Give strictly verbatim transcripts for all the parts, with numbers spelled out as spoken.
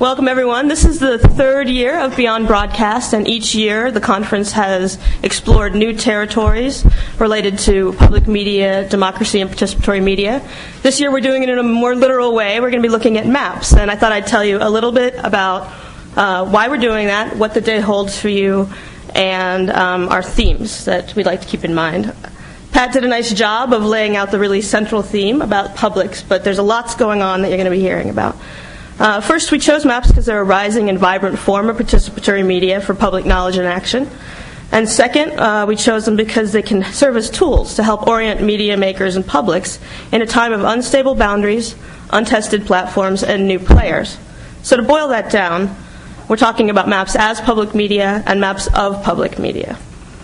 Welcome, everyone. This is the third year of Beyond Broadcast, and each year the conference has explored new territories related to public media, democracy, and participatory media. This year we're doing it in a more literal way. We're going to be looking at maps, and I thought I'd tell you a little bit about uh, why we're doing that, what the day holds for you, and um, our themes that we'd like to keep in mind. Pat did a nice job of laying out the really central theme about publics, but there's a lot going on that you're going to be hearing about. Uh, first, we chose maps because they're a rising and vibrant form of participatory media for public knowledge and action. And second, uh, we chose them because they can serve as tools to help orient media makers and publics in a time of unstable boundaries, untested platforms, and new players. So to boil that down, we're talking about maps as public media and maps of public media.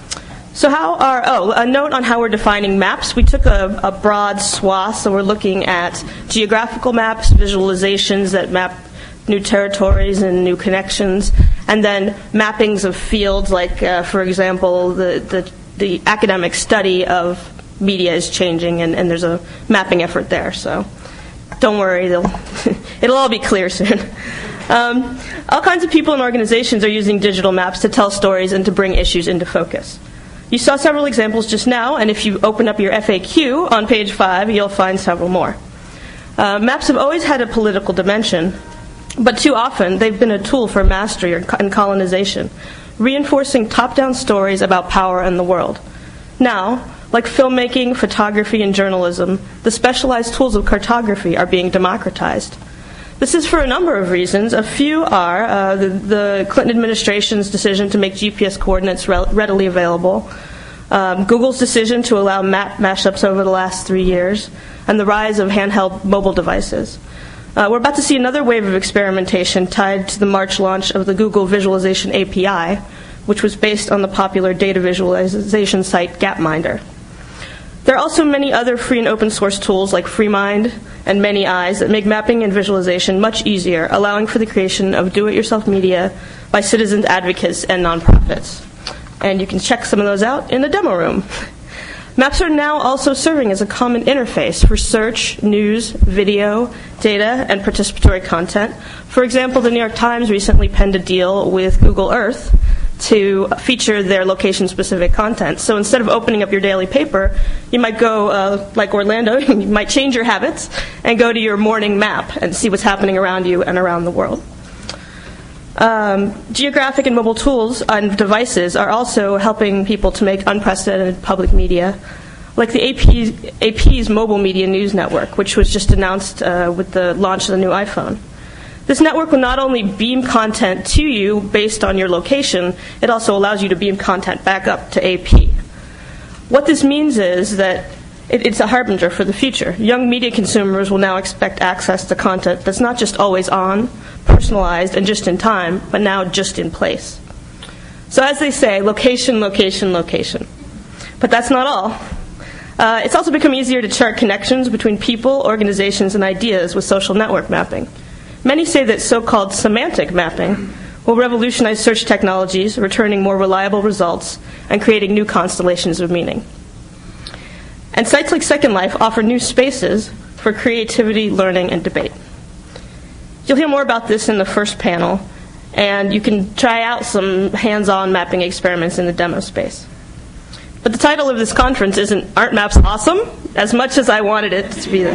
So how are, oh, a note on how we're defining maps. We took a, a broad swath, so we're looking at geographical maps, visualizations that map new territories and new connections, and then mappings of fields like, uh, for example, the, the, the academic study of media is changing, and, and there's a mapping effort there. So don't worry, it'll all be clear soon. Um, all kinds of people and organizations are using digital maps to tell stories and to bring issues into focus. You saw several examples just now, and if you open up your F A Q on page five, you'll find several more. Uh, maps have always had a political dimension, but too often they've been a tool for mastery and colonization, reinforcing top-down stories about power and the world. Now, like filmmaking, photography, and journalism, the specialized tools of cartography are being democratized. This is for a number of reasons. A few are uh, the, the Clinton administration's decision to make G P S coordinates re- readily available, um, Google's decision to allow map mashups over the last three years, and the rise of handheld mobile devices. Uh, we're about to see another wave of experimentation tied to the March launch of the Google Visualization A P I, which was based on the popular data visualization site Gapminder. There are also many other free and open source tools like FreeMind and Many Eyes that make mapping and visualization much easier, allowing for the creation of do-it-yourself media by citizens, advocates, and nonprofits. And you can check some of those out in the demo room. Maps are now also serving as a common interface for search, news, video, data, and participatory content. For example, the New York Times recently penned a deal with Google Earth to feature their location-specific content. So instead of opening up your daily paper, you might go, uh, like Orlando, you might change your habits and go to your morning map and see what's happening around you and around the world. Um, geographic and mobile tools and devices are also helping people to make unprecedented public media, like the A P's, A P's Mobile Media News Network, which was just announced uh, with the launch of the new iPhone. This network will not only beam content to you based on your location, it also allows you to beam content back up to A P. What this means is that it, it's a harbinger for the future. Young media consumers will now expect access to content that's not just always on, personalized, and just in time, but now just in place. So as they say, location, location, location. But that's not all. Uh, it's also become easier to chart connections between people, organizations, and ideas with social network mapping. Many say that so-called semantic mapping will revolutionize search technologies, returning more reliable results and creating new constellations of meaning. And sites like Second Life offer new spaces for creativity, learning, and debate. You'll hear more about this in the first panel, and you can try out some hands-on mapping experiments in the demo space. But the title of this conference isn't Aren't Maps Awesome? As much as I wanted it to be.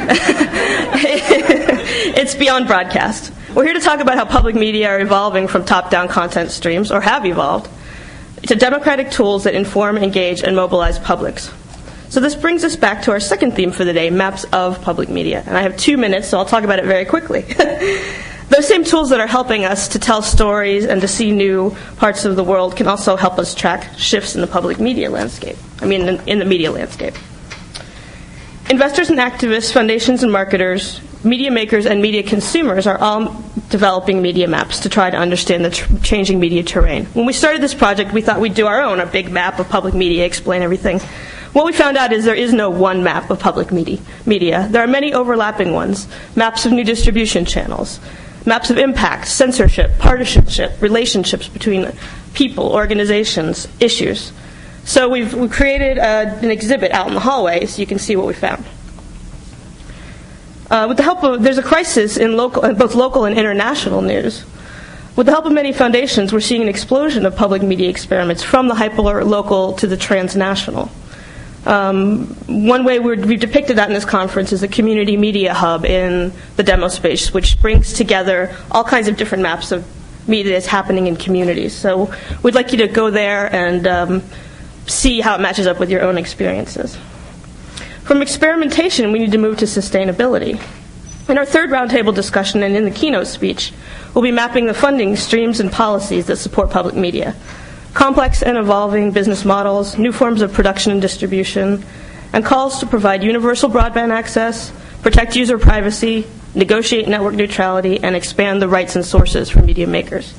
It's Beyond Broadcast. We're here to talk about how public media are evolving from top-down content streams, or have evolved, to democratic tools that inform, engage, and mobilize publics. So this brings us back to our second theme for the day, maps of public media. And I have two minutes, so I'll talk about it very quickly. Those same tools that are helping us to tell stories and to see new parts of the world can also help us track shifts in the public media landscape. I mean, in, in the media landscape. Investors and activists, foundations and marketers, media makers and media consumers are all developing media maps to try to understand the tr- changing media terrain. When we started this project, we thought we'd do our own, a big map of public media, explain everything. What we found out is there is no one map of public media. media. There are many overlapping ones, maps of new distribution channels, maps of impact, censorship, partisanship, relationships between people, organizations, issues. So we've, we've created uh, an exhibit out in the hallway so you can see what we found. Uh, with the help of, there's a crisis in local, both local and international news. With the help of many foundations, we're seeing an explosion of public media experiments from the hyper-local to the transnational. Um, one way we're, we've depicted that in this conference is a community media hub in the demo space, which brings together all kinds of different maps of media that's happening in communities. So we'd like you to go there and um, see how it matches up with your own experiences. From experimentation, we need to move to sustainability. In our third roundtable discussion and in the keynote speech, we'll be mapping the funding streams and policies that support public media. Complex and evolving business models, new forms of production and distribution, and calls to provide universal broadband access, protect user privacy, negotiate network neutrality, and expand the rights and sources for media makers.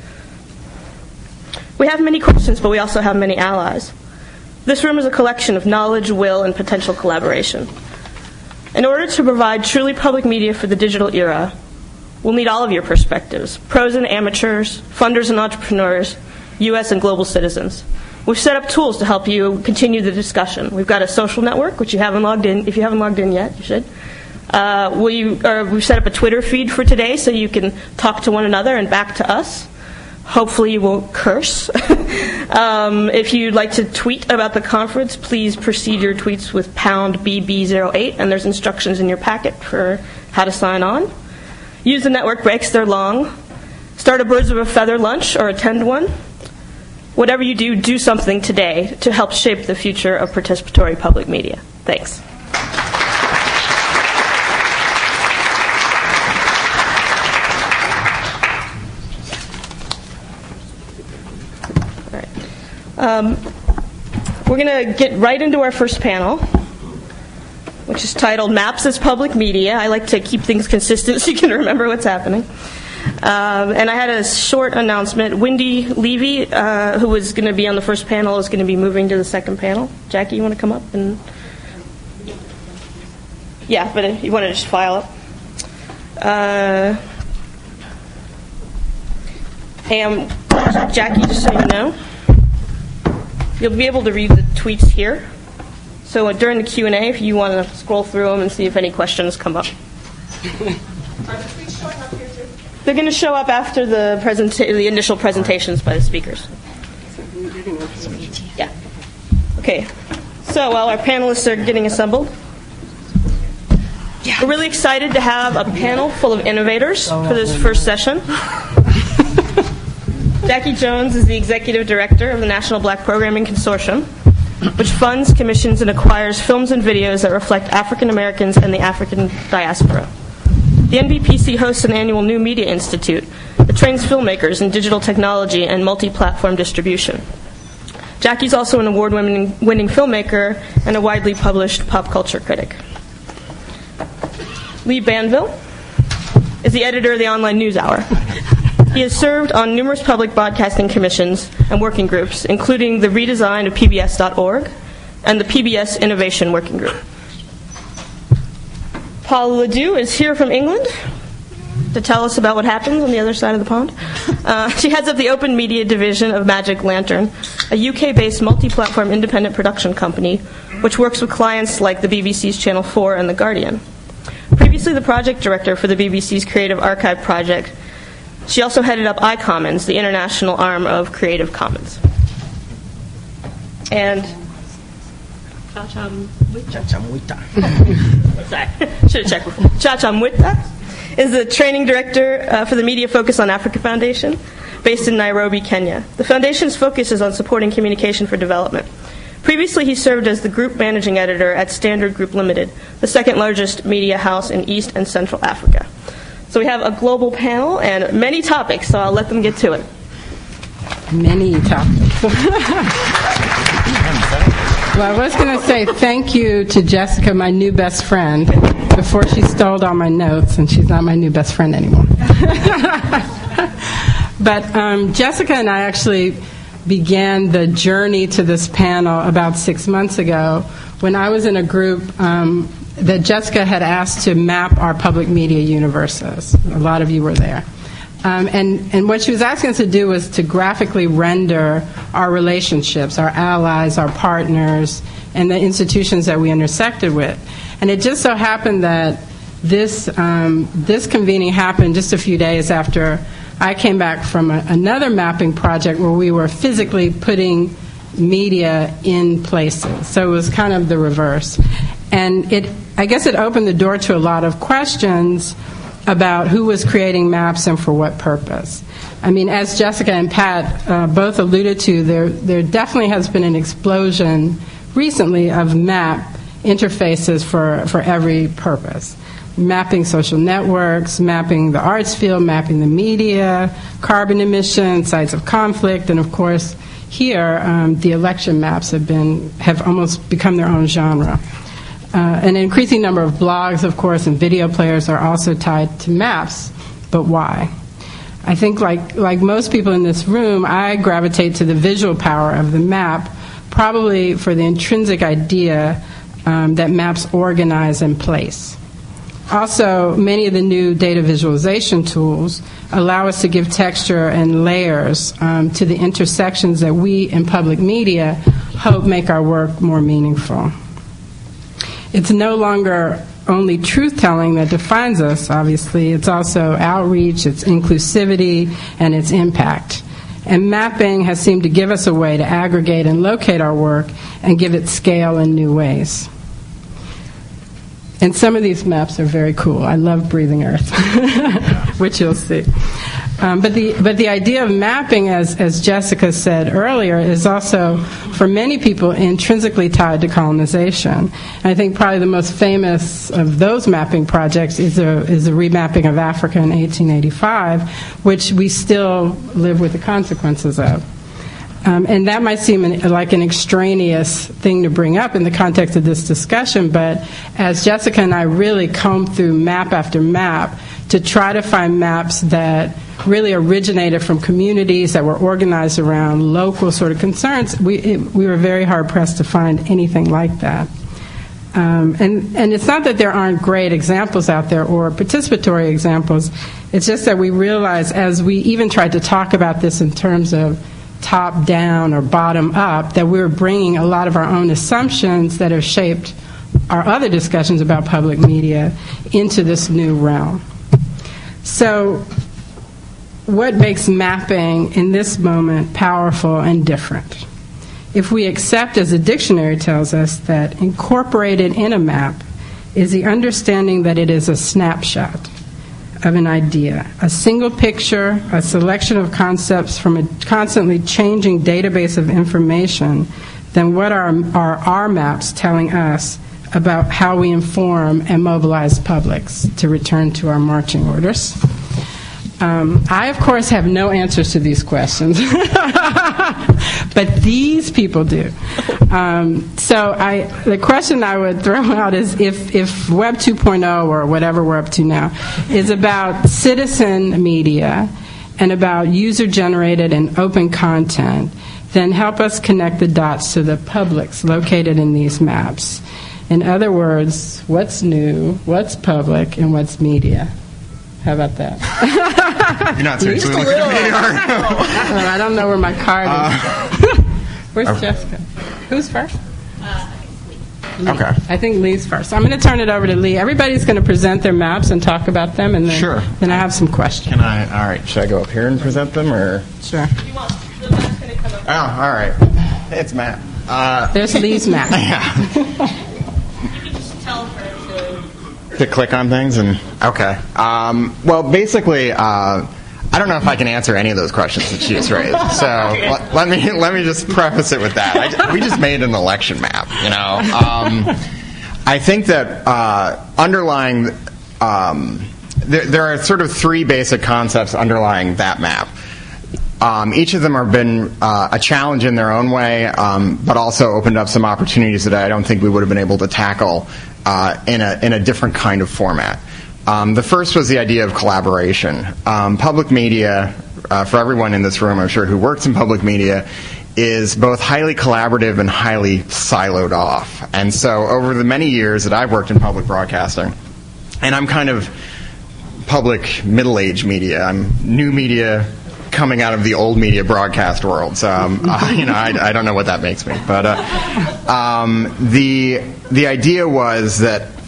We have many questions, but we also have many allies. This room is a collection of knowledge, will, and potential collaboration. In order to provide truly public media for the digital era, we'll need all of your perspectives, pros and amateurs, funders and entrepreneurs, U S and global citizens. We've set up tools to help you continue the discussion. We've got a social network, which you haven't logged in. If you haven't logged in yet, you should. Uh, we, or we've set up a Twitter feed for today so you can talk to one another and back to us. Hopefully you won't curse. um, if you'd like to tweet about the conference, please proceed your tweets with pound B B zero eight, and there's instructions in your packet for how to sign on. Use the network breaks, they're long. Start a birds of a feather lunch or attend one. Whatever you do, do something today to help shape the future of participatory public media. Thanks. All right. Um, we're going to get right into our first panel, which is titled Maps as Public Media. I like to keep things consistent so you can remember what's happening. Um, and I had a short announcement. Wendy Levy, uh, who was going to be on the first panel, is going to be moving to the second panel. Jackie, you want to come up? and Yeah, but if you want to just file up. Uh, and Jackie, just so you know, you'll be able to read the tweets here. So uh, during the Q and A, if you want to scroll through them and see if any questions come up. Are the tweets showing up here too? They're going to show up after the presenta- the initial presentations by the speakers. Yeah. Okay. So while our panelists are getting assembled, we're really excited to have a panel full of innovators for this first session. Jackie Jones is the Executive Director of the National Black Programming Consortium, which funds, commissions, and acquires films and videos that reflect African Americans and the African diaspora. The N B P C hosts an annual New Media Institute that trains filmmakers in digital technology and multi-platform distribution. Jackie's also an award-winning winning filmmaker and a widely published pop culture critic. Lee Banville is the editor of the Online News Hour. He has served on numerous public broadcasting commissions and working groups, including the redesign of P B S dot org and the P B S Innovation Working Group. Paula Ledoux is here from England to tell us about what happens on the other side of the pond. Uh, she heads up the Open Media Division of Magic Lantern, a U K-based multi-platform independent production company which works with clients like the B B C's Channel four and The Guardian. Previously the project director for the B B C's Creative Archive project, she also headed up iCommons, the international arm of Creative Commons. And Chacha Mwita. Sorry, should have checked before. Chacha Mwita is the training director uh, for the Media Focus on Africa Foundation, based in Nairobi, Kenya. The foundation's focus is on supporting communication for development. Previously, he served as the group managing editor at Standard Group Limited, the second largest media house in East and Central Africa. So we have a global panel and many topics, so I'll let them get to it. Many topics. Well, I was going to say thank you to Jessica, my new best friend, before she stole all my notes, and she's not my new best friend anymore. But um, Jessica and I actually began the journey to this panel about six months ago when I was in a group um, that Jessica had asked to map our public media universes. A lot of you were there. Um, and, and what she was asking us to do was to graphically render our relationships, our allies, our partners, and the institutions that we intersected with. And it just so happened that this um, this convening happened just a few days after I came back from a, another mapping project where we were physically putting media in places. So it was kind of the reverse. And it, I guess it opened the door to a lot of questions about who was creating maps and for what purpose. I mean, as Jessica and Pat uh, both alluded to, there, there definitely has been an explosion recently of map interfaces for, for every purpose. Mapping social networks, mapping the arts field, mapping the media, carbon emissions, sites of conflict, and of course, here, um, the election maps have been have almost become their own genre. Uh, an increasing number of blogs, of course, and video players are also tied to maps, but why? I think like, like most people in this room, I gravitate to the visual power of the map, probably for the intrinsic idea um, that maps organize and place. Also, many of the new data visualization tools allow us to give texture and layers um, to the intersections that we in public media hope make our work more meaningful. It's no longer only truth-telling that defines us, obviously. It's also outreach, it's inclusivity, and its impact. And mapping has seemed to give us a way to aggregate and locate our work and give it scale in new ways. And some of these maps are very cool. I love Breathing Earth, which you'll see. Um, but the but the idea of mapping, as as Jessica said earlier, is also for many people intrinsically tied to colonization. And I think probably the most famous of those mapping projects is a is a remapping of Africa in eighteen eighty-five, which we still live with the consequences of. Um, and that might seem an, like an extraneous thing to bring up in the context of this discussion, but as Jessica and I really combed through map after map to try to find maps that really originated from communities that were organized around local sort of concerns, we, it, we were very hard-pressed to find anything like that. Um, and, and it's not that there aren't great examples out there or participatory examples. It's just that we realized as we even tried to talk about this in terms of top-down or bottom-up, that we were bringing a lot of our own assumptions that have shaped our other discussions about public media into this new realm. So what makes mapping in this moment powerful and different? If we accept, as the dictionary tells us, that incorporated in a map is the understanding that it is a snapshot of an idea, a single picture, a selection of concepts from a constantly changing database of information, then what are, are our maps telling us about how we inform and mobilize publics, to return to our marching orders? Um, I, of course, have no answers to these questions, but these people do. Um, so I, the question I would throw out is if, if Web two point oh, or whatever we're up to now, is about citizen media and about user-generated and open content, then help us connect the dots to the publics located in these maps. In other words, what's new, what's public, and what's media? How about that? You're not seriously looking at me, are you? Oh, I don't know where my card is. Uh, Where's uh, Jessica? Who's first? Uh, Lee. Okay. I think Lee's first. So I'm going to turn it over to Lee. Everybody's going to present their maps and talk about them, and then, sure. then I have some questions. Can I? All right. Should I go up here and present them, or? Sure. You want the map's going to come up. Oh, all right. It's Matt. Uh, There's Lee's map. Yeah. You can just tell her to... To click on things and okay. Um, well, basically, uh, I don't know if I can answer any of those questions that she just raised. So let, let me let me just preface it with that. I just, we just made an election map, you know. Um, I think that uh, underlying um, there, there are sort of three basic concepts underlying that map. Um, each of them have been uh, a challenge in their own way, um, but also opened up some opportunities that I don't think we would have been able to tackle uh, in a in a different kind of format. Um, the first was the idea of collaboration. Um, public media, uh, for everyone in this room, I'm sure, who works in public media, is both highly collaborative and highly siloed off. And so over the many years that I've worked in public broadcasting, and I'm kind of public middle-aged media, I'm new media coming out of the old media broadcast world, so um, uh, you know I, I don't know what that makes me, but uh, um, the the idea was that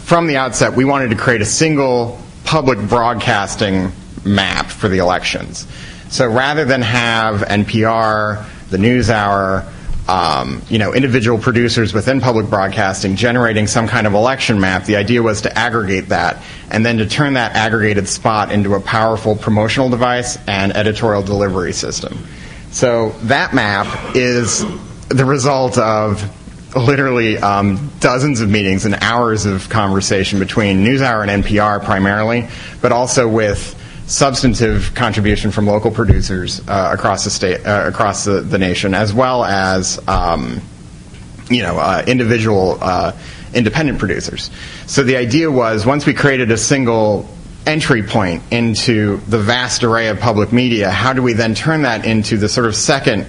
from the outset, we wanted to create a single public broadcasting map for the elections. So rather than have N P R, the NewsHour, um, you know, individual producers within public broadcasting generating some kind of election map, the idea was to aggregate that and then to turn that aggregated spot into a powerful promotional device and editorial delivery system. So that map is the result of literally um, dozens of meetings and hours of conversation between NewsHour and N P R primarily, but also with substantive contribution from local producers uh, across the state, uh, across the, the nation, as well as um, you know uh, individual uh, independent producers. So the idea was, once we created a single entry point into the vast array of public media, how do we then turn that into the sort of second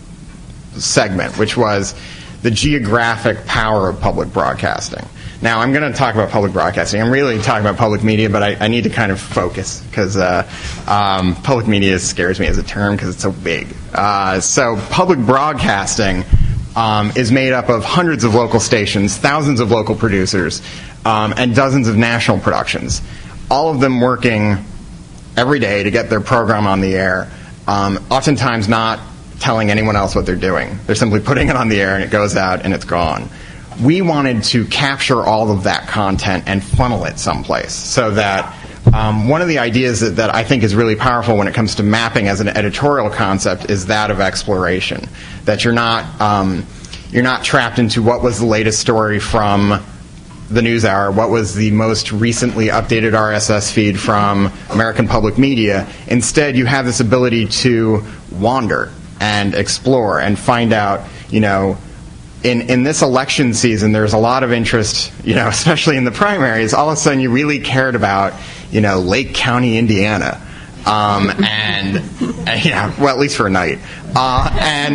segment, which was the geographic power of public broadcasting. Now, I'm going to talk about public broadcasting. I'm really talking about public media, but I, I need to kind of focus because uh, um, public media scares me as a term because it's so big. Uh, so public broadcasting um, is made up of hundreds of local stations, thousands of local producers, um, and dozens of national productions, all of them working every day to get their program on the air, um, oftentimes not telling anyone else what they're doing. They're simply putting it on the air and it goes out and it's gone. We wanted to capture all of that content and funnel it someplace so that um, one of the ideas that, that I think is really powerful when it comes to mapping as an editorial concept is that of exploration. That you're not, um, you're not trapped into what was the latest story from the NewsHour, what was the most recently updated R S S feed from American Public Media. Instead, you have this ability to wander and explore and find out, you know, In, in this election season, there's a lot of interest, you know, especially in the primaries. All of a sudden, you really cared about, you know, Lake County, Indiana, um, and uh, yeah, well, at least for a night, uh, and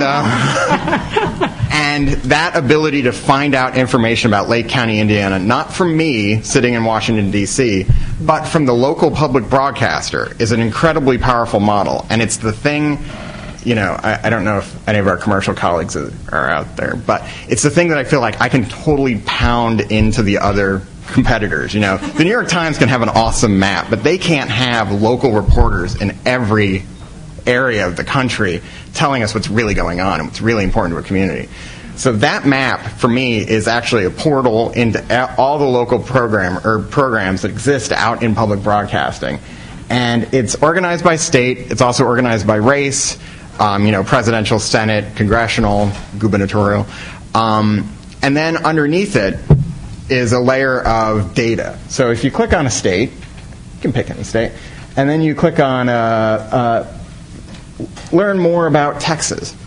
uh, and that ability to find out information about Lake County, Indiana, not from me sitting in Washington D C, but from the local public broadcaster, is an incredibly powerful model, and it's the thing. You know, I, I don't know if any of our commercial colleagues are out there, but it's the thing that I feel like I can totally pound into the other competitors. You know, the New York Times can have an awesome map, but they can't have local reporters in every area of the country telling us what's really going on and what's really important to a community. So that map, for me, is actually a portal into all the local program or programs that exist out in public broadcasting. And it's organized by state. It's also organized by race. Um, you know, presidential, Senate, congressional, gubernatorial. Um, and then underneath it is a layer of data. So if you click on a state, you can pick any state, and then you click on uh, uh, learn more about Texas.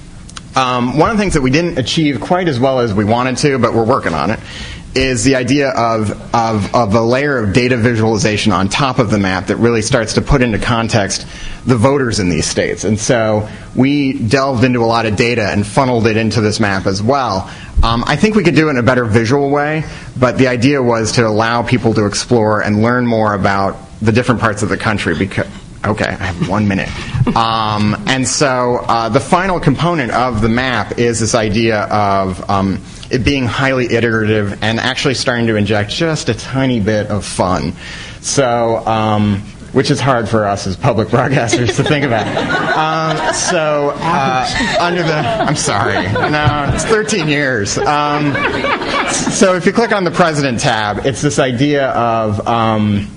Um, one of the things that we didn't achieve quite as well as we wanted to, but we're working on it, is the idea of, of, of a layer of data visualization on top of the map that really starts to put into context the voters in these states. And so we delved into a lot of data and funneled it into this map as well. Um, I think we could do it in a better visual way, but the idea was to allow people to explore and learn more about the different parts of the country. Because, okay, I have one minute. Um, and so uh, the final component of the map is this idea of um, it being highly iterative and actually starting to inject just a tiny bit of fun. So, um, which is hard for us as public broadcasters to think about. Um, so, uh, under the, I'm sorry, no, it's thirteen years. Um, so if you click on the President tab, it's this idea of um,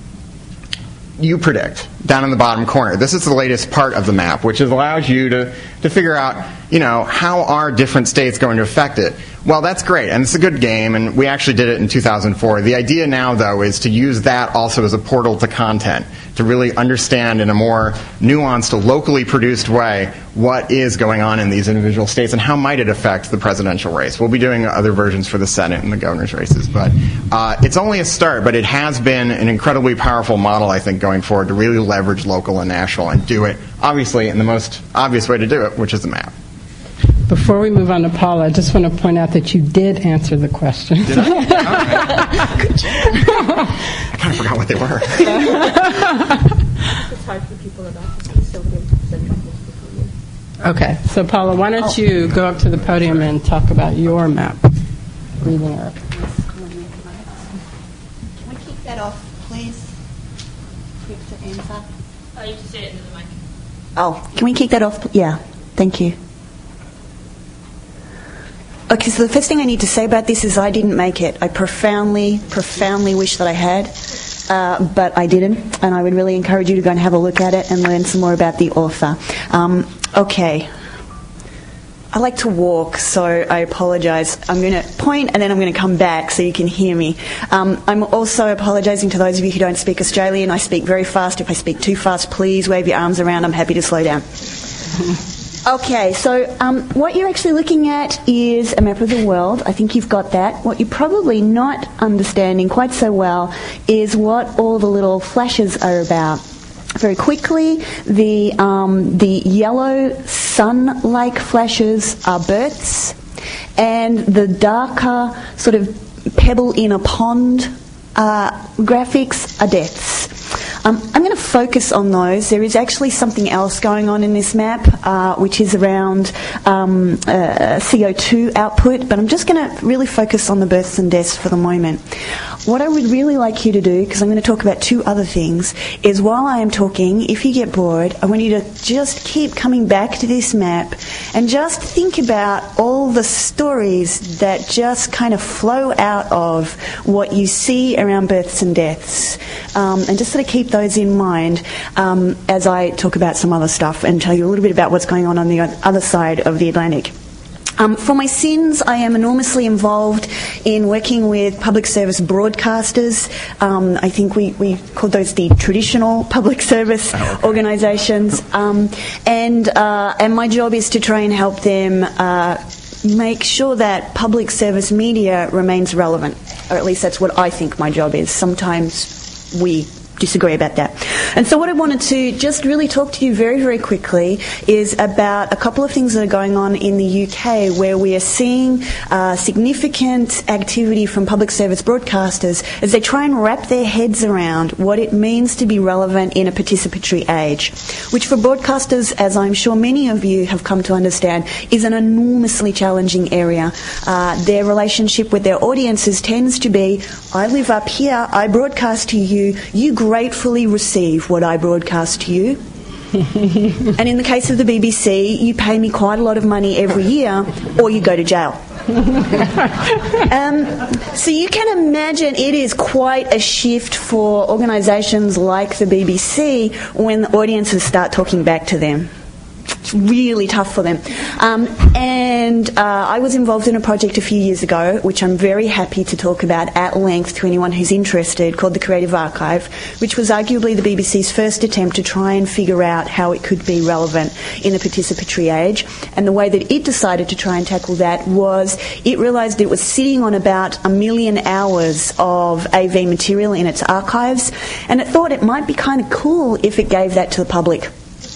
you predict down in the bottom corner. This is the latest part of the map, which allows you to, to figure out, you know, how are different states going to affect it. Well, that's great, and it's a good game, and we actually did it in two thousand four. The idea now, though, is to use that also as a portal to content, to really understand in a more nuanced, locally produced way what is going on in these individual states and how might it affect the presidential race. We'll be doing other versions for the Senate and the governor's races, but uh, it's only a start, but it has been an incredibly powerful model, I think, going forward to really leverage local and national and do it, obviously, in the most obvious way to do it, which is the map. Before we move on to Paula, I just want to point out that you did answer the question. Did I? Okay. Good job. I kind of forgot what they were. It's hard for people about to see so many presentations. Okay, so Paula, why don't oh. you go up to the podium and talk about your map? Breathing Earth. answer? Oh, you can say it into the mic. Oh, can we kick that off? Yeah, thank you. Okay, so the first thing I need to say about this is I didn't make it. I profoundly, profoundly wish that I had, uh, but I didn't, and I would really encourage you to go and have a look at it and learn some more about the author. Um, okay. I like to walk, so I apologise. I'm going to point and then I'm going to come back so you can hear me. Um, I'm also apologising to those of you who don't speak Australian. I speak very fast. If I speak too fast, please wave your arms around. I'm happy to slow down. Okay, so um, what you're actually looking at is a map of the world. I think you've got that. What you're probably not understanding quite so well is what all the little flashes are about. Very quickly, the um, the yellow sun-like flashes are births, and the darker sort of pebble in a pond uh, graphics are deaths. Um, I'm going to focus on those. There is actually something else going on in this map, uh, which is around um, uh, C O two output, but I'm just going to really focus on the births and deaths for the moment. What I would really like you to do, because I'm going to talk about two other things, is while I am talking, if you get bored, I want you to just keep coming back to this map and just think about all the stories that just kind of flow out of what you see around births and deaths. Um, and just sort of keep those in mind um, as I talk about some other stuff and tell you a little bit about what's going on on the other side of the Atlantic. Um, for my sins, I am enormously involved in working with public service broadcasters. Um, I think we, we call those the traditional public service oh, okay. organisations. Um, and, uh, and my job is to try and help them uh, make sure that public service media remains relevant. Or at least that's what I think my job is. Sometimes we disagree about that. And so what I wanted to just really talk to you very, very quickly is about a couple of things that are going on in the U K where we are seeing uh, significant activity from public service broadcasters as they try and wrap their heads around what it means to be relevant in a participatory age, which for broadcasters, as I'm sure many of you have come to understand, is an enormously challenging area. Uh, their relationship with their audiences tends to be, I live up here, I broadcast to you, you gratefully receive what I broadcast to you. And in the case of the B B C, you pay me quite a lot of money every year, or you go to jail. um, so you can imagine it is quite a shift for organisations like the B B C when the audiences start talking back to them. It's really tough for them. Um, and uh, I was involved in a project a few years ago, which I'm very happy to talk about at length to anyone who's interested, called the Creative Archive, which was arguably the B B C's first attempt to try and figure out how it could be relevant in a participatory age. And the way that it decided to try and tackle that was it realised it was sitting on about a million hours of A V material in its archives, and it thought it might be kind of cool if it gave that to the public.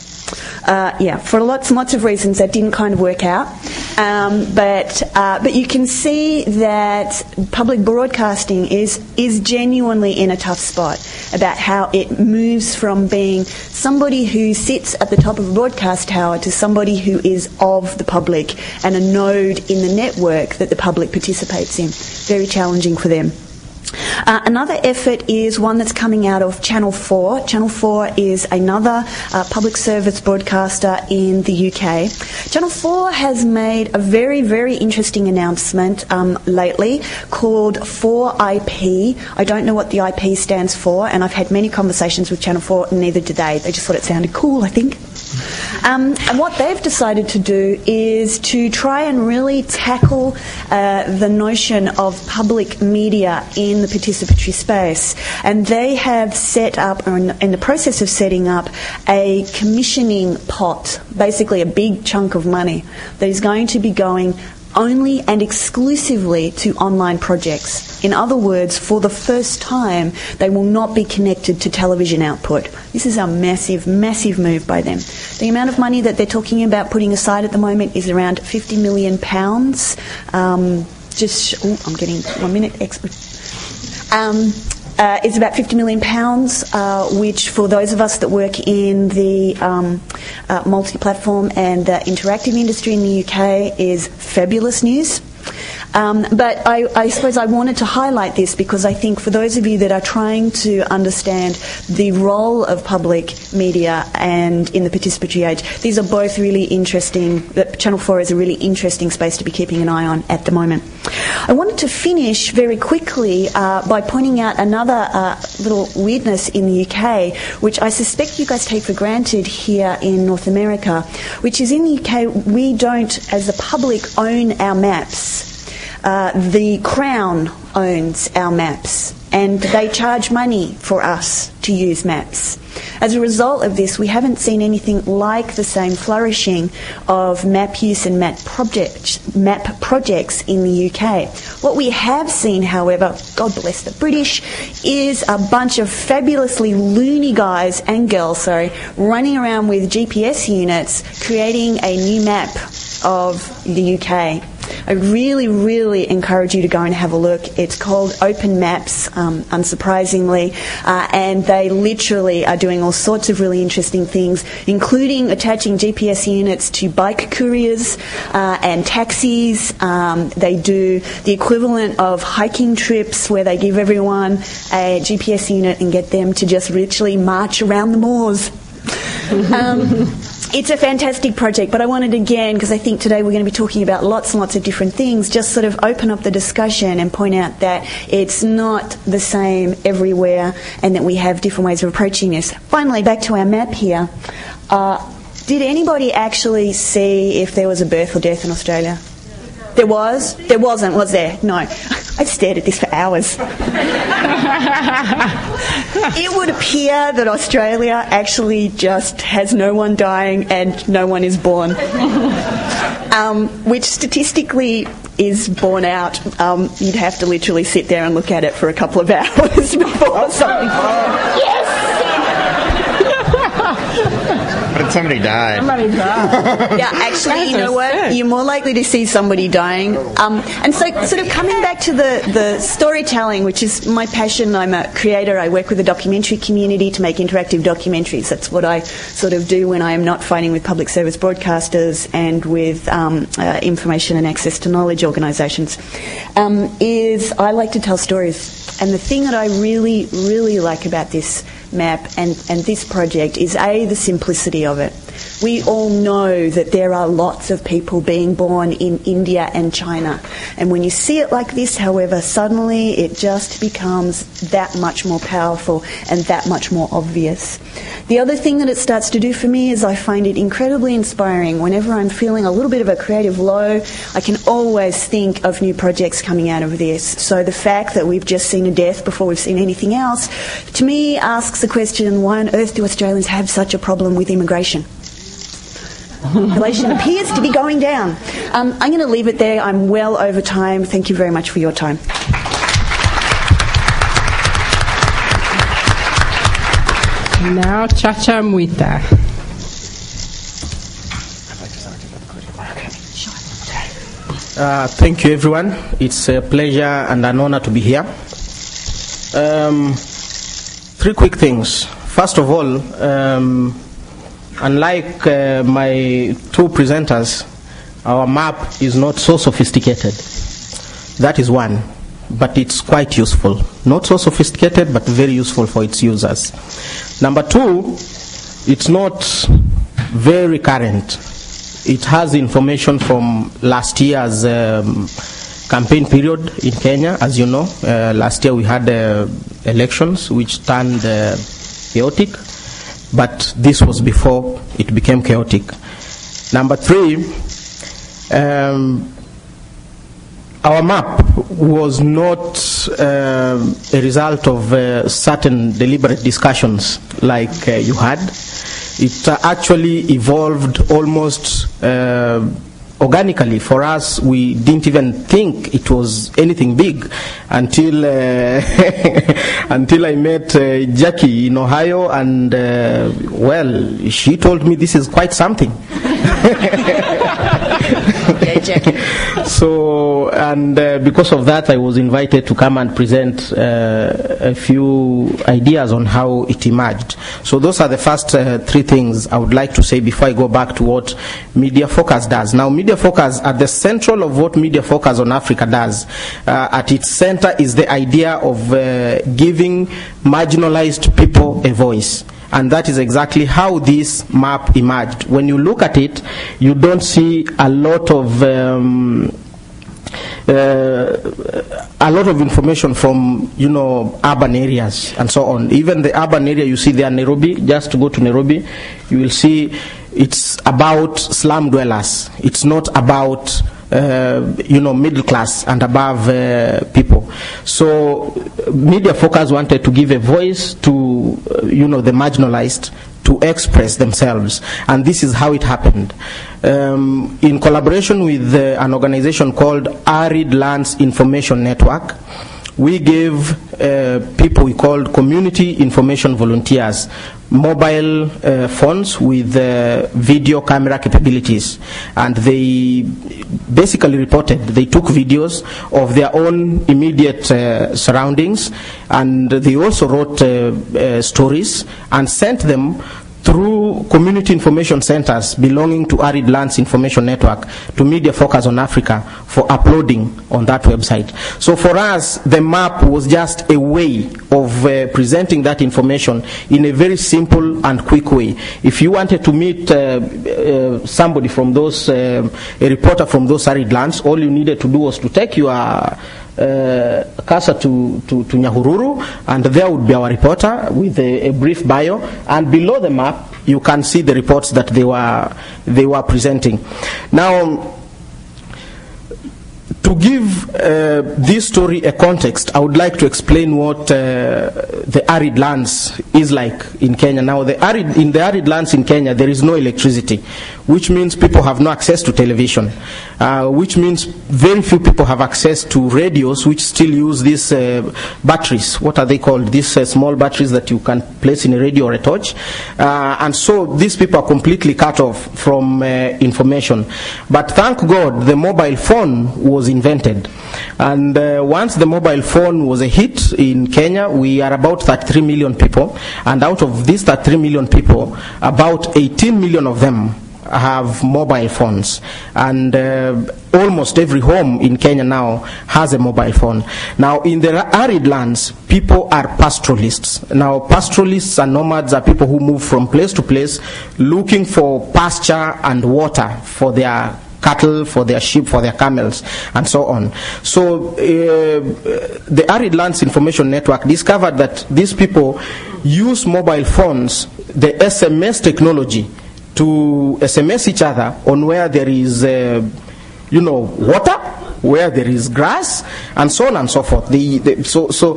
Uh, yeah, for lots and lots of reasons that didn't kind of work out. Um, but uh, but you can see that public broadcasting is is genuinely in a tough spot about how it moves from being somebody who sits at the top of a broadcast tower to somebody who is of the public and a node in the network that the public participates in. Very challenging for them. Uh, another effort is one that's coming out of Channel four. Channel four is another uh, public service broadcaster in the U K. Channel four has made a very, very interesting announcement um, lately called four I P. I don't know what the I P stands for, and I've had many conversations with Channel four, and neither did they. They just thought it sounded cool, I think. Um, and what they've decided to do is to try and really tackle uh, the notion of public media in the participatory space. And they have set up, or in, in the process of setting up, a commissioning pot, basically a big chunk of money that is going to be going only and exclusively to online projects. In other words, for the first time, they will not be connected to television output. This is a massive, massive move by them. The amount of money that they're talking about putting aside at the moment is around fifty million pounds. Um, just, oh, I'm getting one minute extra. Um, Uh, is about fifty million pounds, uh, which for those of us that work in the um, uh, multi-platform and uh, interactive industry in the U K is fabulous news. Um, but I, I suppose I wanted to highlight this because I think for those of you that are trying to understand the role of public media and in the participatory age, these are both really interesting. That Channel four is a really interesting space to be keeping an eye on at the moment. I wanted to finish very quickly uh, by pointing out another uh, little weirdness in the U K, which I suspect you guys take for granted here in North America, which is in the U K we don't, as the public, own our maps. Uh, the Crown owns our maps, and they charge money for us to use maps. As a result of this, we haven't seen anything like the same flourishing of map use and map projects, map projects in the U K. What we have seen, however, God bless the British, is a bunch of fabulously loony guys and girls, sorry, running around with G P S units, creating a new map of the U K. I really, really encourage you to go and have a look. It's called Open Maps, um, unsurprisingly, uh, and they literally are doing all sorts of really interesting things, including attaching G P S units to bike couriers uh, and taxis. Um, they do the equivalent of hiking trips where they give everyone a G P S unit and get them to just literally march around the moors. Um, It's a fantastic project, but I wanted again, because I think today we're going to be talking about lots and lots of different things, just sort of open up the discussion and point out that it's not the same everywhere and that we have different ways of approaching this. Finally, back to our map here. Uh, did anybody actually see if there was a birth or death in Australia? There was? There wasn't, was there? No. I've stared at this for hours. It would appear that Australia actually just has no one dying and no one is born, um, which statistically is borne out. Um, you'd have to literally sit there and look at it for a couple of hours before something... Yes! But somebody died. Somebody died. Yeah, actually, you know what? sick. You're more likely to see somebody dying. Um, and so, sort of coming back to the, the storytelling, which is my passion. I'm a creator. I work with the documentary community to make interactive documentaries. That's what I sort of do when I am not fighting with public service broadcasters and with um, uh, information and access to knowledge organisations. Um, is I like to tell stories. And the thing that I really, really like about this map and, and this project is, A, the simplicity of it. We all know that there are lots of people being born in India and China. And when you see it like this, however, suddenly it just becomes that much more powerful and that much more obvious. The other thing that it starts to do for me is I find it incredibly inspiring. Whenever I'm feeling a little bit of a creative low, I can always think of new projects coming out of this. So the fact that we've just seen a death before we've seen anything else, to me asks the question, why on earth do Australians have such a problem with immigration? Population appears to be going down. Um, I'm going to leave it there. I'm well over time. Thank you very much for your time. Now, Chacha Muita. Uh, thank you, everyone. It's a pleasure and an honor to be here. Um, three quick things. First of all, um, unlike uh, my two presenters, our map is not so sophisticated. That is one, but it's quite useful. Not so sophisticated, but very useful for its users. Number two, it's not very current. It has information from last year's um, campaign period in Kenya. As you know, uh, last year we had uh, elections which turned uh, chaotic. But this was before it became chaotic. Number three, um, our map was not uh, a result of uh, certain deliberate discussions like uh, you had. It uh, actually evolved almost uh, organically. For us, we didn't even think it was anything big until uh, until I met uh, Jackie in Ohio, and uh, well, she told me this is quite something. Yeah, joking. So, and uh, because of that, I was invited to come and present uh, a few ideas on how it emerged. So those are the first uh, three things I would like to say before I go back to what Media Focus does. Now, Media Focus, at the central of what Media Focus on Africa does, uh, at its center is the idea of uh, giving marginalized people a voice. And that is exactly how this map emerged. When you look at it, you don't see a lot of um, uh, a lot of information from, you know, urban areas and so on. Even the urban area you see there, Nairobi, just to go to Nairobi, you will see it's about slum dwellers. It's not about Uh, you know, middle class and above uh, people. So Media Focus wanted to give a voice to, uh, you know, the marginalized to express themselves. And this is how it happened. Um, in collaboration with uh, an organization called Arid Lands Information Network, we gave uh, people we called community information volunteers mobile uh, phones with uh, video camera capabilities, and they basically reported, they took videos of their own immediate uh, surroundings, and they also wrote uh, uh, stories and sent them through community information centers belonging to Arid Lands Information Network to Media Focus on Africa for uploading on that website. So for us, the map was just a way of uh, presenting that information in a very simple and quick way. If you wanted to meet uh, uh, somebody from those, uh, a reporter from those Arid Lands, all you needed to do was to take your Uh, cursor to, to, to Nyahururu, and there would be our reporter with a, a brief bio, and below the map you can see the reports that they were, they were presenting. Now, to give uh, this story a context, I would like to explain what uh, the arid lands is like in Kenya. Now, the arid, in the arid lands in Kenya, there is no electricity, which means people have no access to television, uh, which means very few people have access to radios, which still use these uh, batteries. What are they called? These uh, small batteries that you can place in a radio or a torch. Uh, and so these people are completely cut off from uh, information. But thank God, the mobile phone was invented. And uh, once the mobile phone was a hit in Kenya, we are about thirty-three million people. And out of these thirty-three million people, about eighteen million of them have mobile phones, and uh, almost every home in Kenya now has a mobile phone. Now, in the arid lands, people are pastoralists. Now, pastoralists and nomads are people who move from place to place looking for pasture and water for their cattle, for their sheep, for their camels, and so on. So uh, the Arid Lands Information Network discovered that these people use mobile phones, the S M S technology, to S M S each other on where there is, uh, you know, water, where there is grass, and so on and so forth. The, the, so, so,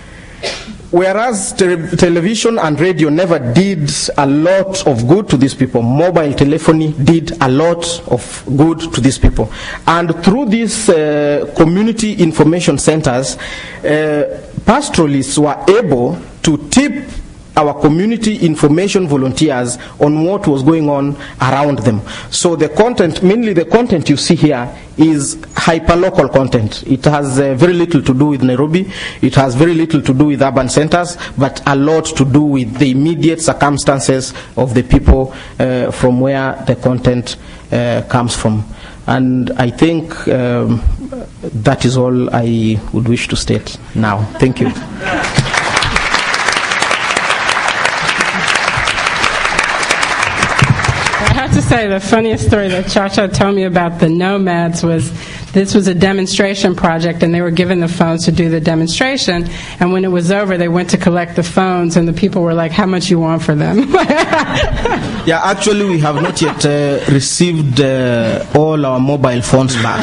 whereas te television and radio never did a lot of good to these people, mobile telephony did a lot of good to these people. And through these uh, community information centers, uh, pastoralists were able to tip our community information volunteers on what was going on around them. So the content, mainly the content you see here, is hyperlocal content. It has uh, very little to do with Nairobi, it has very little to do with urban centers, but a lot to do with the immediate circumstances of the people uh, from where the content uh, comes from. And I think um, that is all I would wish to state now. Thank you. To say the funniest story that Chacha told me about the nomads was, this was a demonstration project, and they were given the phones to do the demonstration, and when it was over they went to collect the phones, and the people were like, how much you want for them? Yeah, actually we have not yet uh, received uh, all our mobile phones back.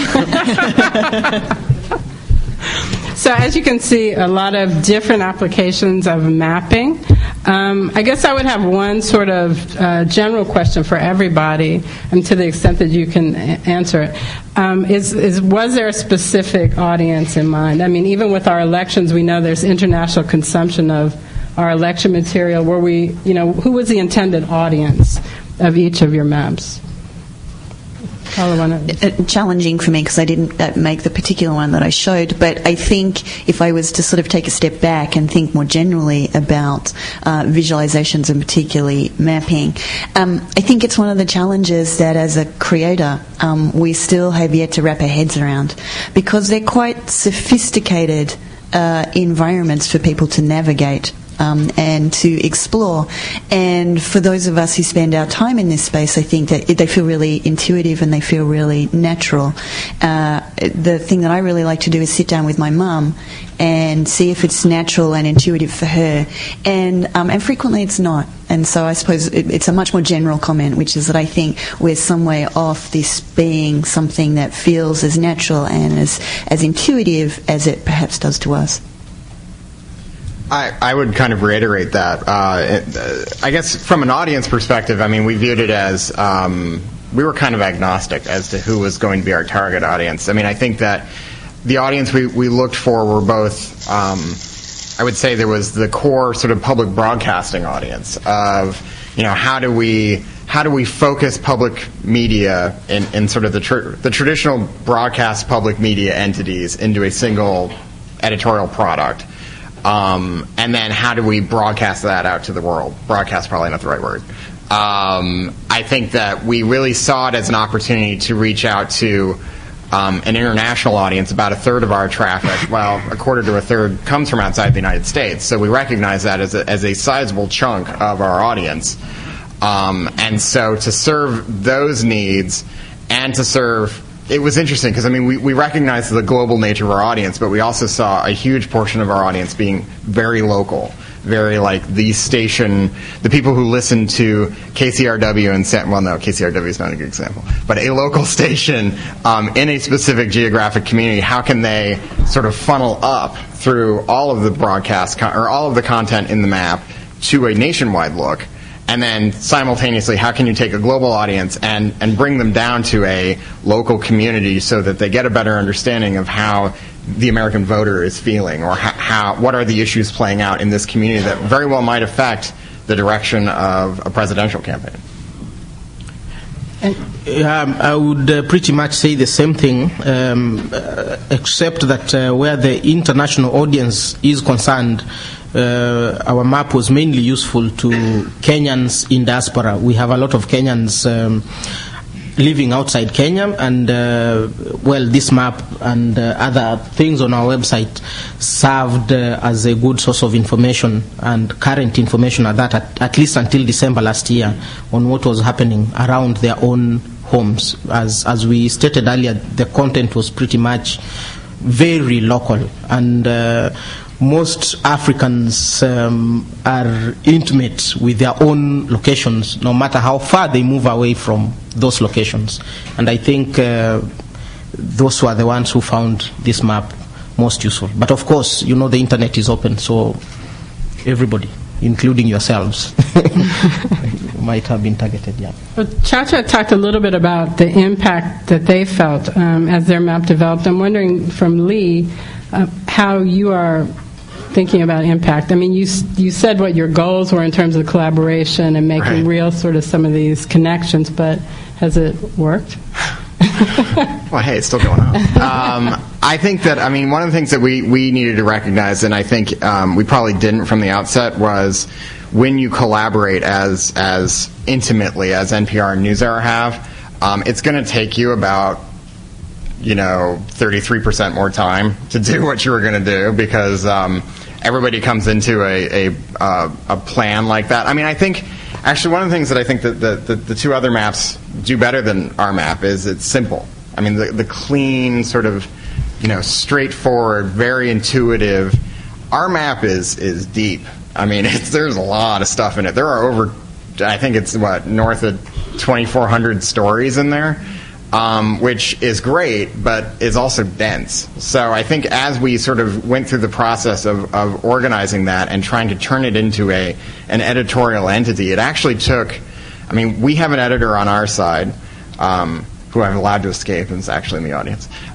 So as you can see, a lot of different applications of mapping. Um, I guess I would have one sort of uh, general question for everybody, and to the extent that you can a- answer it. Um, is, is, was there a specific audience in mind? I mean, even with our elections, we know there's international consumption of our election material. Were we, you know, who was the intended audience of each of your maps? Paula, wanna- Uh, challenging for me because I didn't uh, make the particular one that I showed, but I think if I was to sort of take a step back and think more generally about uh, visualizations and particularly mapping, um, I think it's one of the challenges that as a creator um, we still have yet to wrap our heads around, because they're quite sophisticated uh, environments for people to navigate. Um, and to explore. And for those of us who spend our time in this space, I think that it, they feel really intuitive and they feel really natural. Uh, the thing that I really like to do is sit down with my mum and see if it's natural and intuitive for her. And, um, and frequently it's not. And so I suppose it, it's a much more general comment, which is that I think we're some way off this being something that feels as natural and as, as intuitive as it perhaps does to us. I, I would kind of reiterate that. Uh, it, uh, I guess from an audience perspective, I mean, we viewed it as um, we were kind of agnostic as to who was going to be our target audience. I mean, I think that the audience we, we looked for were both, um, I would say there was the core sort of public broadcasting audience of, you know, how do we how do we focus public media in, in sort of the tr- the traditional broadcast public media entities into a single editorial product. Um, and then how do we broadcast that out to the world? Broadcast probably not the right word. Um, I think that we really saw it as an opportunity to reach out to um, an international audience. About a third of our traffic, well, a quarter to a third, comes from outside the United States. So we recognize that as a, as a sizable chunk of our audience. Um, and so to serve those needs and to serve... It was interesting because, I mean, we, we recognized the global nature of our audience, but we also saw a huge portion of our audience being very local, very like the station, the people who listen to K C R W and San, well, no, K C R W is not a good example, but a local station um, in a specific geographic community. How can they sort of funnel up through all of the broadcast con- or all of the content in the map to a nationwide look? And then simultaneously, how can you take a global audience and, and bring them down to a local community so that they get a better understanding of how the American voter is feeling, or how, how what are the issues playing out in this community that very well might affect the direction of a presidential campaign? Um, I would uh, pretty much say the same thing, um, uh, except that uh, where the international audience is concerned, uh, our map was mainly useful to Kenyans in diaspora. We have a lot of Kenyans um, living outside Kenya, and uh, well, this map and uh, other things on our website served uh, as a good source of information and current information at that, at, at least until December last year, on what was happening around their own homes. As as we stated earlier, the content was pretty much very local, and uh, most Africans um, are intimate with their own locations, no matter how far they move away from those locations. And I think uh, those were the ones who found this map most useful. But of course, you know, the internet is open, so everybody, including yourselves, might have been targeted. Yeah. Well, Chacha talked a little bit about the impact that they felt um, as their map developed. I'm wondering from Lee uh, how you are thinking about impact. I mean, you you said what your goals were in terms of collaboration and making right. real sort of some of these connections, but has it worked? Well, hey, it's still going on. Um, I think that, I mean, one of the things that we, we needed to recognize, and I think um, we probably didn't from the outset, was when you collaborate as as intimately as N P R and NewsHour have, um, it's going to take you about, you know, thirty-three percent more time to do what you were going to do, because um, everybody comes into a a, uh, a plan like that. I mean, I think, actually, one of the things that I think that the, the, the two other maps do better than our map is it's simple. I mean, the, the clean, sort of, you know, straightforward, very intuitive. Our map is is deep. I mean, it's, there's a lot of stuff in it. There are over, I think it's, what, north of twenty-four hundred stories in there. Um, which is great, but is also dense. So I think as we sort of went through the process of, of organizing that and trying to turn it into a an editorial entity, it actually took, I mean, we have an editor on our side um, who I've allowed to escape and is actually in the audience.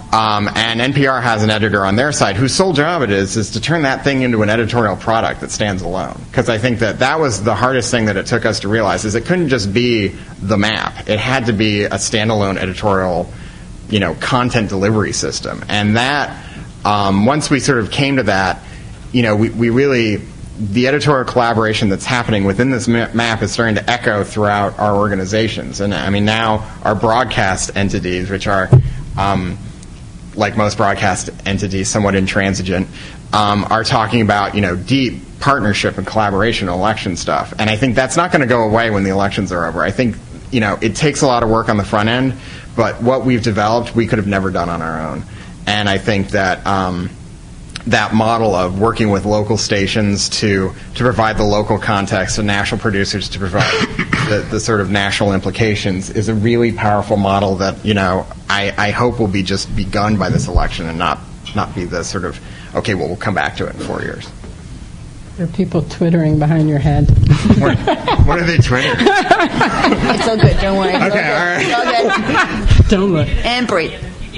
Um, and N P R has an editor on their side whose sole job it is is to turn that thing into an editorial product that stands alone. Because I think that that was the hardest thing that it took us to realize, is it couldn't just be the map. It had to be a standalone editorial, you know, content delivery system. And that, um, once we sort of came to that, you know, we, we really, the editorial collaboration that's happening within this map is starting to echo throughout our organizations. And I mean, now our broadcast entities, which are, um, like most broadcast entities, somewhat intransigent, um, are talking about, you know, deep partnership and collaboration and election stuff. And I think that's not going to go away when the elections are over. I think, you know, it takes a lot of work on the front end, but what we've developed, we could have never done on our own. And I think that um, that model of working with local stations to to provide the local context and national producers to provide the, the sort of national implications is a really powerful model that, you know, I, I hope will be just begun by this election and not not be the sort of, okay, well, we'll come back to it in four years. There are people twittering behind your head. What, what are they twittering? It's all good, don't worry. Okay, all right. It's all good. Don't look. And breathe.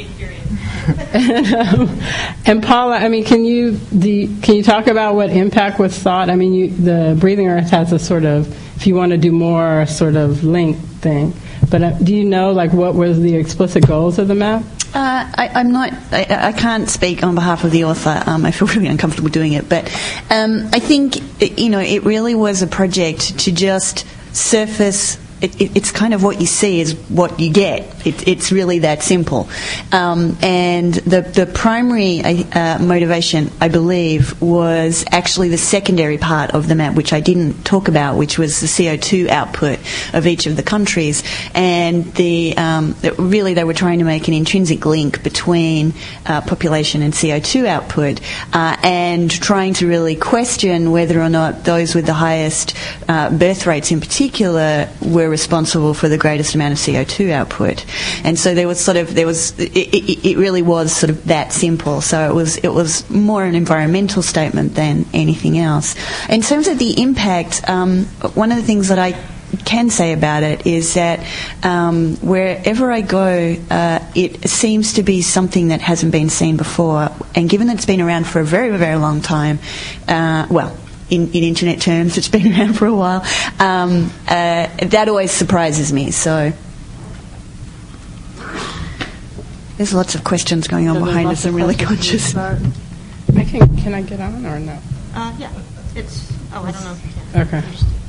and, um, and Paula, I mean, can you the, can you talk about what impact was thought? I mean, you, the Breathing Earth has a sort of, if you want to do more, sort of link thing. But uh, do you know, like, what was the explicit goals of the map? Uh, I, I'm not. I, I can't speak on behalf of the author. Um, I feel really uncomfortable doing it, but um, I think you know it really was a project to just surface. It, it, it's kind of what you see is what you get. It, it's really that simple. Um, and the the primary uh, motivation, I believe, was actually the secondary part of the map, which I didn't talk about, which was the C O two output of each of the countries. And the um, really they were trying to make an intrinsic link between uh, population and C O two output, uh, and trying to really question whether or not those with the highest uh, birth rates in particular were responsible for the greatest amount of C O two output. And so there was sort of there was it, it, it really was sort of that simple. So it was it was more an environmental statement than anything else. In terms of the impact, um, one of the things that I can say about it is that um, wherever I go, uh, it seems to be something that hasn't been seen before. And given that it's been around for a very, very long time, uh, well, In, in internet terms, it's been around for a while. Um, uh, that always surprises me. So there's lots of questions going on So behind us. I'm really conscious. I can can I get on or no? Uh, yeah, it's. Oh, I don't know. Okay.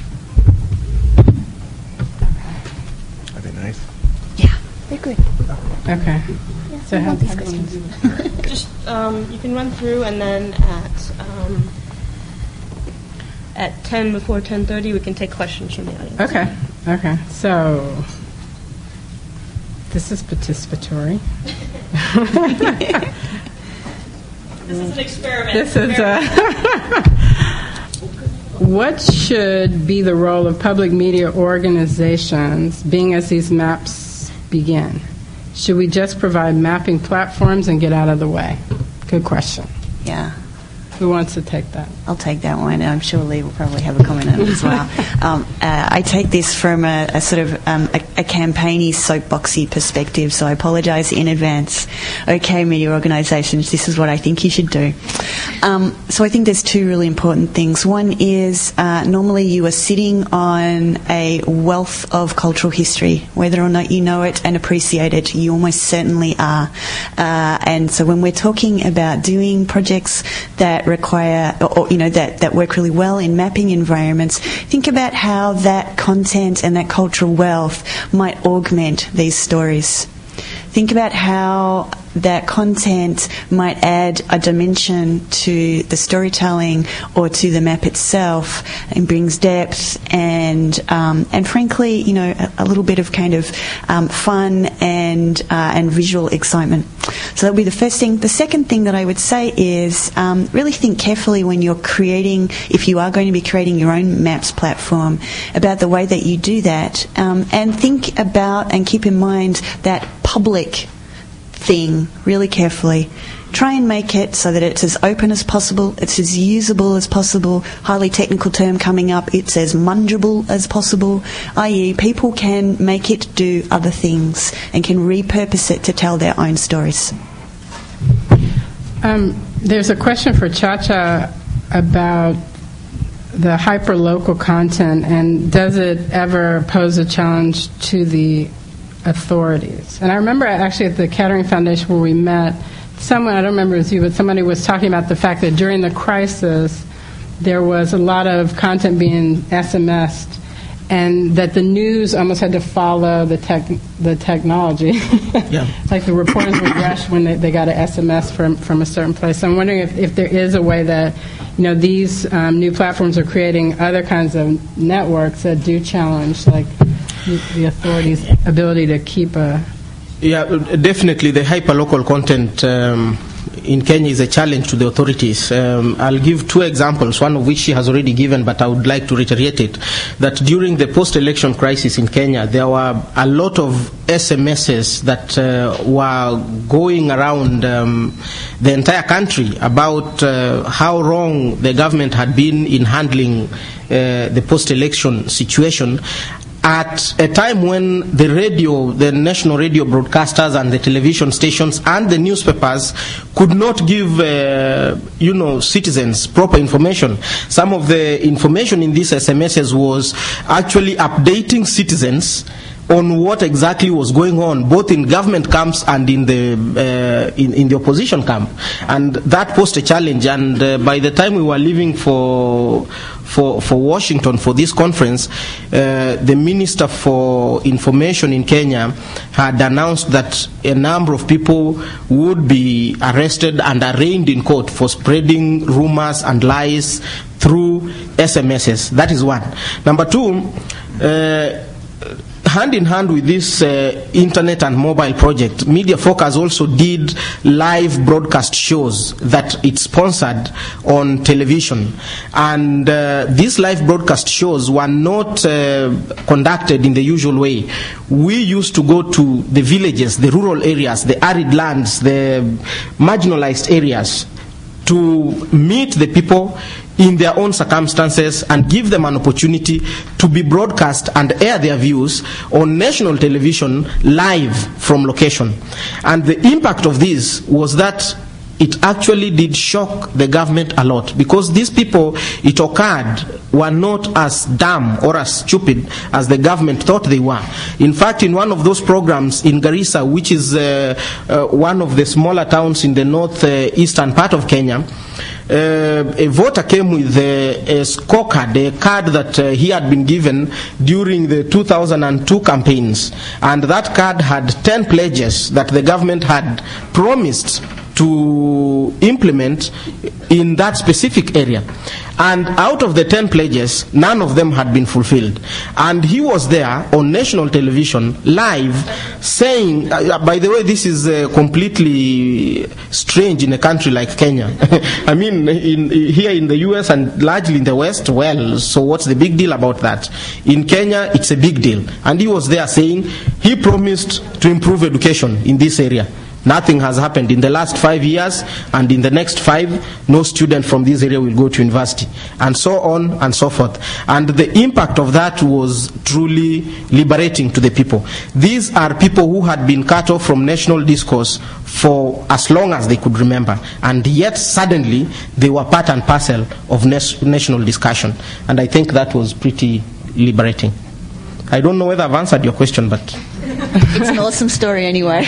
That'd be nice. Yeah, they're good. Okay. Yeah, So I how want these how do you questions. wanna do Just um, you can run through, and then at um, at ten before ten thirty, we can take questions from the audience. that? Okay. Okay. So this is participatory. This is an experiment. This is a. What should be the role of public media organizations, being as these maps begin? Should we just provide mapping platforms and get out of the way? Good question. Yeah. Who wants to take that? I'll take that one. I'm sure Lee will probably have a comment on it as well. Um, uh, I take this from a, a sort of um, a, a campaigny, soapboxy perspective, so I apologise in advance. Okay, media organisations, this is what I think you should do. Um, so I think there's two really important things. One is uh, normally you are sitting on a wealth of cultural history, whether or not you know it and appreciate it, you almost certainly are. Uh, and so when we're talking about doing projects that require, or, you know, that, that work really well in mapping environments, think about how that content and that cultural wealth might augment these stories. Think about how that content might add a dimension to the storytelling or to the map itself, and brings depth and um, and frankly, you know, a, a little bit of kind of um, fun and uh, and visual excitement. So that would be the first thing. The second thing that I would say is um, really think carefully when you're creating, if you are going to be creating your own maps platform, about the way that you do that, um, and think about and keep in mind that public thing really carefully. Try and make it so that it's as open as possible, it's as usable as possible, highly technical term coming up, it's as mungible as possible, that is people can make it do other things and can repurpose it to tell their own stories. Um, there's a question for Chacha about the hyperlocal content, and does it ever pose a challenge to the authorities? And I remember actually at the Kettering Foundation where we met, someone, I don't remember if it was you, but somebody was talking about the fact that during the crisis there was a lot of content being S M S'd, and that the news almost had to follow the tech, the technology. Yeah. Like the reporters would rush when they, they got an S M S from, from a certain place. So I'm wondering if, if there is a way that, you know, these um, new platforms are creating other kinds of networks that do challenge, like, the authorities' ability to keep a... Yeah, definitely the hyperlocal content um, in Kenya is a challenge to the authorities. Um, I'll give two examples, one of which she has already given, but I would like to reiterate it, that during the post-election crisis in Kenya, there were a lot of S M Ses that uh, were going around um, the entire country about uh, how wrong the government had been in handling uh, the post-election situation, at a time when the radio, the national radio broadcasters and the television stations and the newspapers could not give, uh, you know, citizens proper information. Some of the information in these S M Ses was actually updating citizens on what exactly was going on, both in government camps and in the uh, in, in the opposition camp, and that posed a challenge. And uh, by the time we were leaving for for for Washington for this conference, uh, the Minister for Information in Kenya had announced that a number of people would be arrested and arraigned in court for spreading rumors and lies through S M Ses. That is one. Number two. Uh, Hand in hand with this uh, internet and mobile project, Media Focus also did live broadcast shows that it sponsored on television. And uh, these live broadcast shows were not uh, conducted in the usual way. We used to go to the villages, the rural areas, the arid lands, the marginalized areas, to meet the people in their own circumstances and give them an opportunity to be broadcast and air their views on national television live from location. And the impact of this was that it actually did shock the government a lot, because these people, it occurred, were not as dumb or as stupid as the government thought they were. In fact, in one of those programs in Garissa, which is uh, uh, one of the smaller towns in the northeastern part of Kenya, Uh, a voter came with a, a scorecard, a card that uh, he had been given during the two thousand two campaigns, and that card had ten pledges that the government had promised to implement in that specific area. And out of the ten pledges, none of them had been fulfilled. And he was there on national television, live, saying, uh, by the way, this is uh, completely strange in a country like Kenya. I mean, in, here in the U S and largely in the West, well, so what's the big deal about that? In Kenya, it's a big deal. And he was there saying he promised to improve education in this area. Nothing has happened in the last five years, and in the next five, no student from this area will go to university, and so on and so forth. And the impact of that was truly liberating to the people. These are people who had been cut off from national discourse for as long as they could remember, and yet suddenly they were part and parcel of national discussion. And I think that was pretty liberating. I don't know whether I've answered your question, but... It's an awesome story anyway.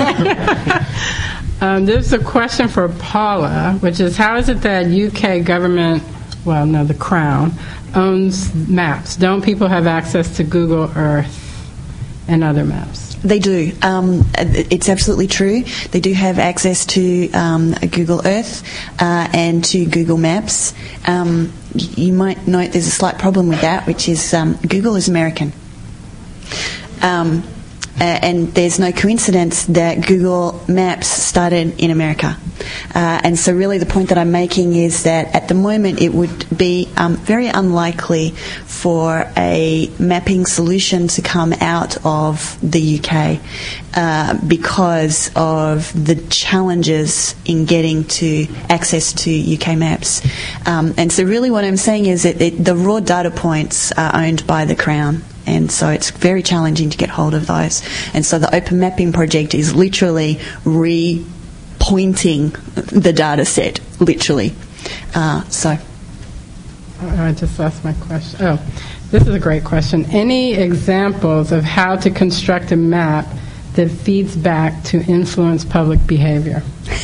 um, there's a question for Paula, which is, how is it that U K government, well, no, the Crown, owns maps? Don't people have access to Google Earth and other maps? They do. Um, it's absolutely true. They do have access to um, Google Earth uh, and to Google Maps. Um, you might note there's a slight problem with that, which is um, Google is American. Um, Uh, and there's no coincidence that Google Maps started in America. Uh, and so really the point that I'm making is that at the moment it would be um, very unlikely for a mapping solution to come out of the U K uh, because of the challenges in getting to access to U K maps. Um, and so really what I'm saying is that it, the raw data points are owned by the Crown. And so it's very challenging to get hold of those. And so the Open Mapping Project is literally re pointing the data set, literally. Uh, so. I just lost my question. Oh, this is a great question. Any examples of how to construct a map that feeds back to influence public behavior?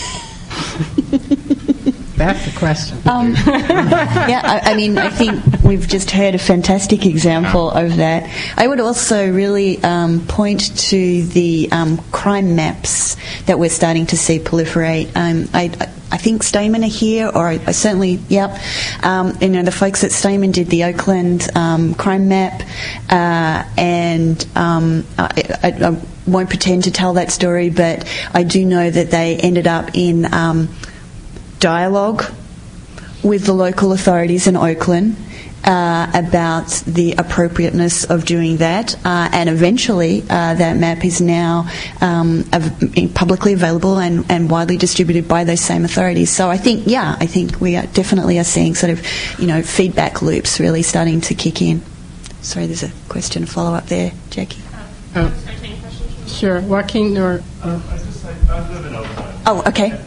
That's the question. Um, yeah, I, I mean, I think we've just heard a fantastic example of that. I would also really um, point to the um, crime maps that we're starting to see proliferate. Um, I, I think Stamen are here, or I, I certainly, yep. Um, you know, the folks at Stamen did the Oakland um, crime map, uh, and um, I, I, I won't pretend to tell that story, but I do know that they ended up in Um, dialogue with the local authorities in Oakland uh, about the appropriateness of doing that, uh, and eventually uh, that map is now um, av- publicly available and, and widely distributed by those same authorities. So I think, yeah, I think we are definitely are seeing sort of, you know, feedback loops really starting to kick in. Sorry, there's a question to follow up there, Jackie. Oh. Sure, Joaquin or... Uh, I just, I, I live in Oakland. Oh, okay.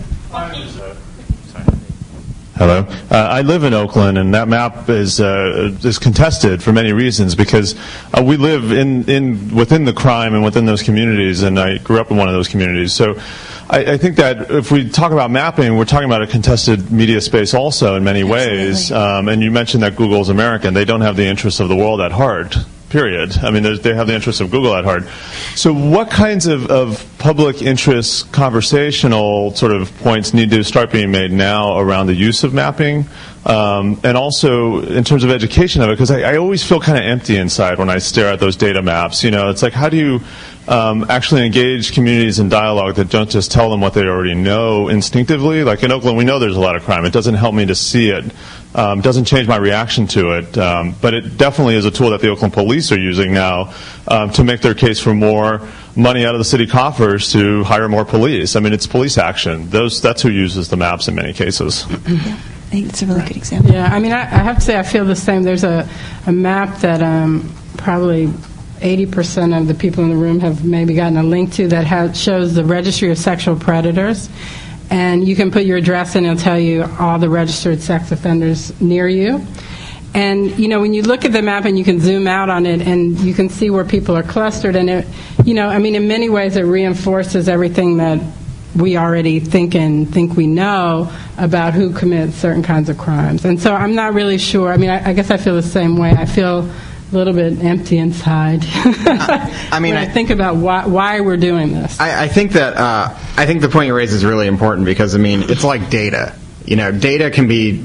Hello. Uh, I live in Oakland, and that map is uh, is contested for many reasons because uh, we live in, in within the crime and within those communities, and I grew up in one of those communities. So I, I think that if we talk about mapping, we're talking about a contested media space also in many ways. Um, and you mentioned that Google's American. They don't have the interests of the world at heart. Period. I mean, they have the interests of Google at heart. So what kinds of, of public interest conversational sort of points need to start being made now around the use of mapping? Um, and also in terms of education of it, because I, I always feel kind of empty inside when I stare at those data maps. You know, it's like, how do you um, actually engage communities in dialogue that don't just tell them what they already know instinctively? Like in Oakland, we know there's a lot of crime. It doesn't help me to see it. Um, doesn't change my reaction to it, um, but it definitely is a tool that the Oakland police are using now um, to make their case for more money out of the city coffers to hire more police. I mean, it's police action. Those, that's who uses the maps in many cases. Yeah, I think it's a really good example. Yeah, I mean, I, I have to say I feel the same. There's a, a map that um, probably eighty percent of the people in the room have maybe gotten a link to that has, shows the registry of sexual predators. And you can put your address in, and it'll tell you all the registered sex offenders near you. And, you know, when you look at the map and you can zoom out on it and you can see where people are clustered, and, it, you know, I mean, in many ways it reinforces everything that we already think and think we know about who commits certain kinds of crimes. And so I'm not really sure. I mean, I, I guess I feel the same way. I feel a little bit empty inside. I, I mean, when I, I think about why, why we're doing this. I, I think that uh, I think the point you raise is really important because I mean it's like data. You know, data can be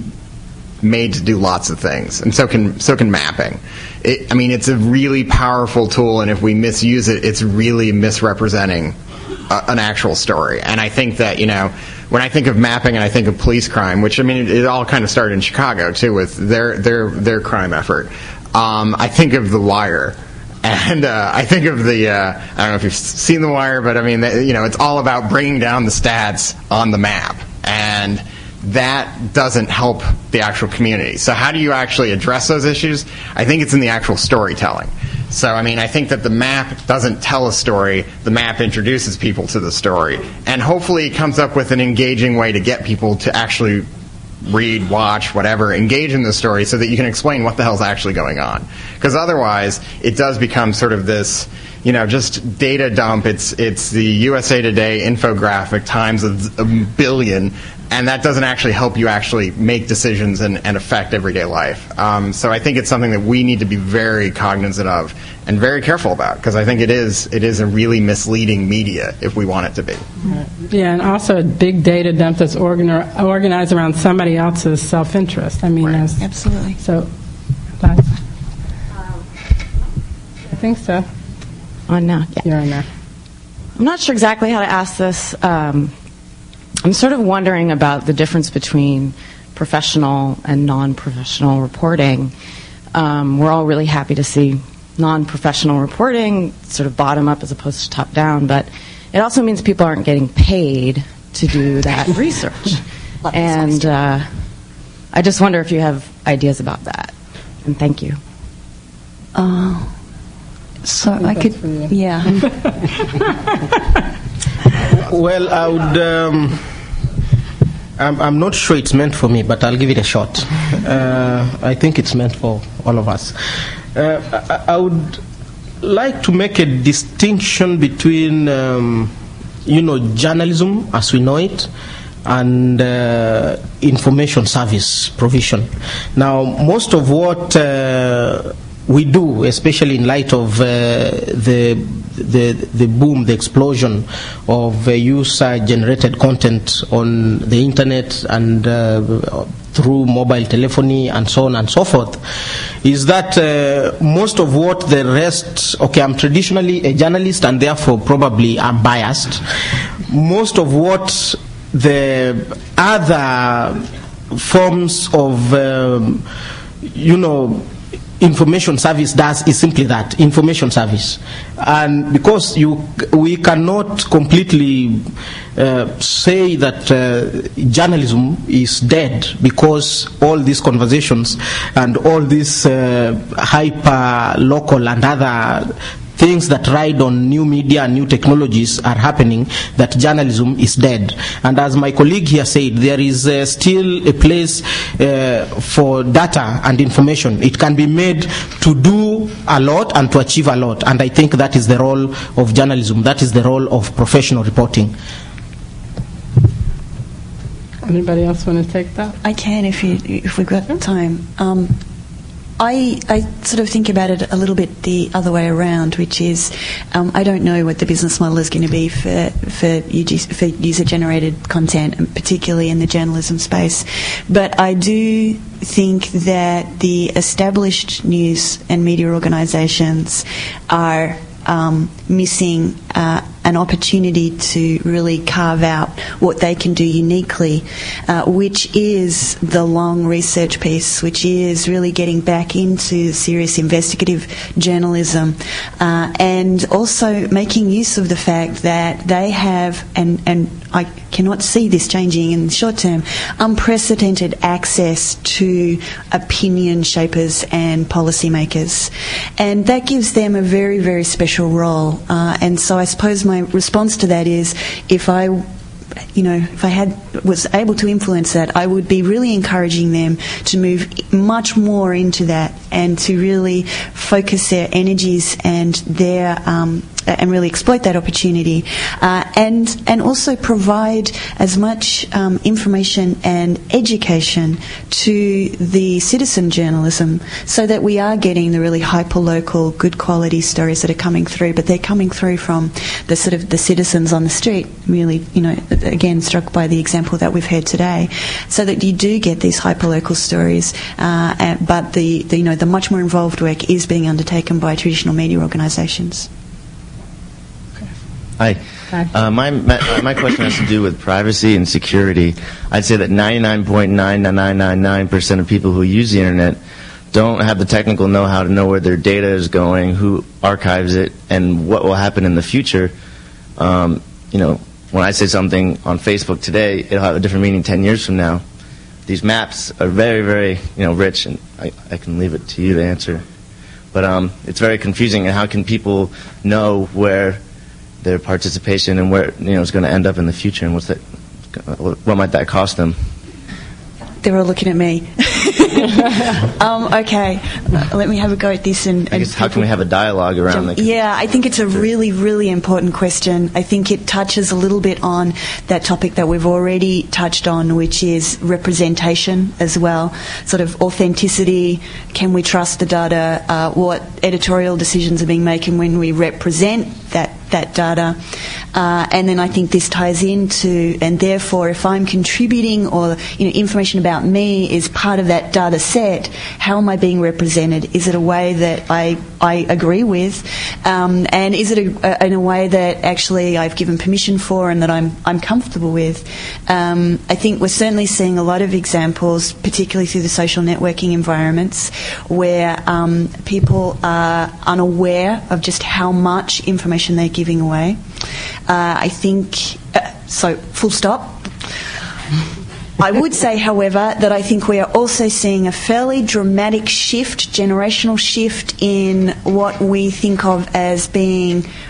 made to do lots of things, and so can so can mapping. It, I mean, it's a really powerful tool, and if we misuse it, it's really misrepresenting a, an actual story. And I think that you know. When I think of mapping and I think of police crime, which I mean, it, it all kind of started in Chicago too, with their their their crime effort. Um, I think of The Wire, and uh, I think of the. Uh, I don't know if you've seen The Wire, but I mean, you know, it's all about bringing down the stats on the map, and that doesn't help the actual community. So, how do you actually address those issues? I think it's in the actual storytelling. So, I mean, I think that the map doesn't tell a story. The map introduces people to the story, and hopefully, it comes up with an engaging way to get people to actually read, watch, whatever, engage in the story so that you can explain what the hell's actually going on. Because otherwise, it does become sort of this, you know, just data dump. It's it's the U S A Today infographic times a, a billion, and that doesn't actually help you actually make decisions and, and affect everyday life. Um, so I think it's something that we need to be very cognizant of and very careful about, because I think it is it is a really misleading media if we want it to be. Right. Yeah, and also a big data dump that's organi- organized around somebody else's self-interest. I mean, Right. as, Absolutely. so that's, I think so. On now, yeah. You're on there. I'm not sure exactly how to ask this. Um, I'm sort of wondering about the difference between professional and non-professional reporting. Um, we're all really happy to see non-professional reporting, sort of bottom up as opposed to top down, but it also means people aren't getting paid to do that research. And uh, I just wonder if you have ideas about that. And thank you. Uh, so I could, yeah. Well, I would um, I'm, I'm not sure it's meant for me, but I'll give it a shot. Uh, I think it's meant for all of us. Uh, I, I would like to make a distinction between, um, you know, journalism as we know it and uh, information service provision. Now, most of what uh, we do, especially in light of uh, the, the the boom, the explosion of uh, user-generated content on the internet and uh, through mobile telephony and so on and so forth, is that uh, most of what the rest, okay, I'm traditionally a journalist and therefore probably I'm biased. Most of what the other forms of, um, you know, information service does is simply that, information service. And because you, we cannot completely uh, say that uh, journalism is dead, because all these conversations and all these uh, hyper local and other things that ride on new media and new technologies are happening, that journalism is dead. And as my colleague here said, there is uh, still a place uh, for data and information. It can be made to do a lot and to achieve a lot. And I think that is the role of journalism. That is the role of professional reporting. Anybody else want to take that? I can if you if we've got time. Um, I, I sort of think about it a little bit the other way around, which is um, I don't know what the business model is going to be for for, U G, for user-generated content, and particularly in the journalism space. But I do think that the established news and media organisations are um, missing uh, an opportunity to really carve out what they can do uniquely, uh, which is the long research piece, which is really getting back into serious investigative journalism, uh, and also making use of the fact that they have, and, and I cannot see this changing in the short term, unprecedented access to opinion shapers and policymakers. And that gives them a very, very special role. Uh, and so I suppose my response to that is, if I, you know, if I had was able to influence that, I would be really encouraging them to move much more into that and to really focus their energies and their um, and really exploit that opportunity, uh, and and also provide as much um, information and education to the citizen journalism, so that we are getting the really hyper-local, good quality stories that are coming through, but they're coming through from the sort of the citizens on the street. Really, you know, again, struck by the example that we've heard today, so that you do get these hyper-local stories, uh, and, but the, the you know the much more involved work is being undertaken by traditional media organisations. Hi. Hi. Uh, my, my my question has to do with privacy and security. I'd say that ninety-nine point nine nine nine nine percent of people who use the internet don't have the technical know-how to know where their data is going, who archives it, and what will happen in the future. Um, you know, when I say something on Facebook today, it'll have a different meaning ten years from now. These maps are very, very, you know, rich, and I, I can leave it to you to answer. But um, it's very confusing, and how can people know where their participation and where, you know, it's going to end up in the future, and what's that? What might that cost them? They're all looking at me. um, okay, uh, let me have a go at this. And, and I guess how can we have a dialogue around the? Yeah, I think it's a really, really important question. I think it touches a little bit on that topic that we've already touched on, which is representation as well, sort of authenticity. Can we trust the data? Uh, what editorial decisions are being made when we represent that that data? Uh, and then I think this ties into, and therefore if I'm contributing, or you know, information about me is part of that data set, how am I being represented? Is it a way that I, I agree with? Um, and is it a, a, in a way that actually I've given permission for and that I'm, I'm comfortable with? Um, I think we're certainly seeing a lot of examples, particularly through the social networking environments, where um, people are unaware of just how much information they're giving away. Uh, I think, uh, so full stop. I would say, however, that I think we are also seeing a fairly dramatic shift, generational shift, in what we think of as being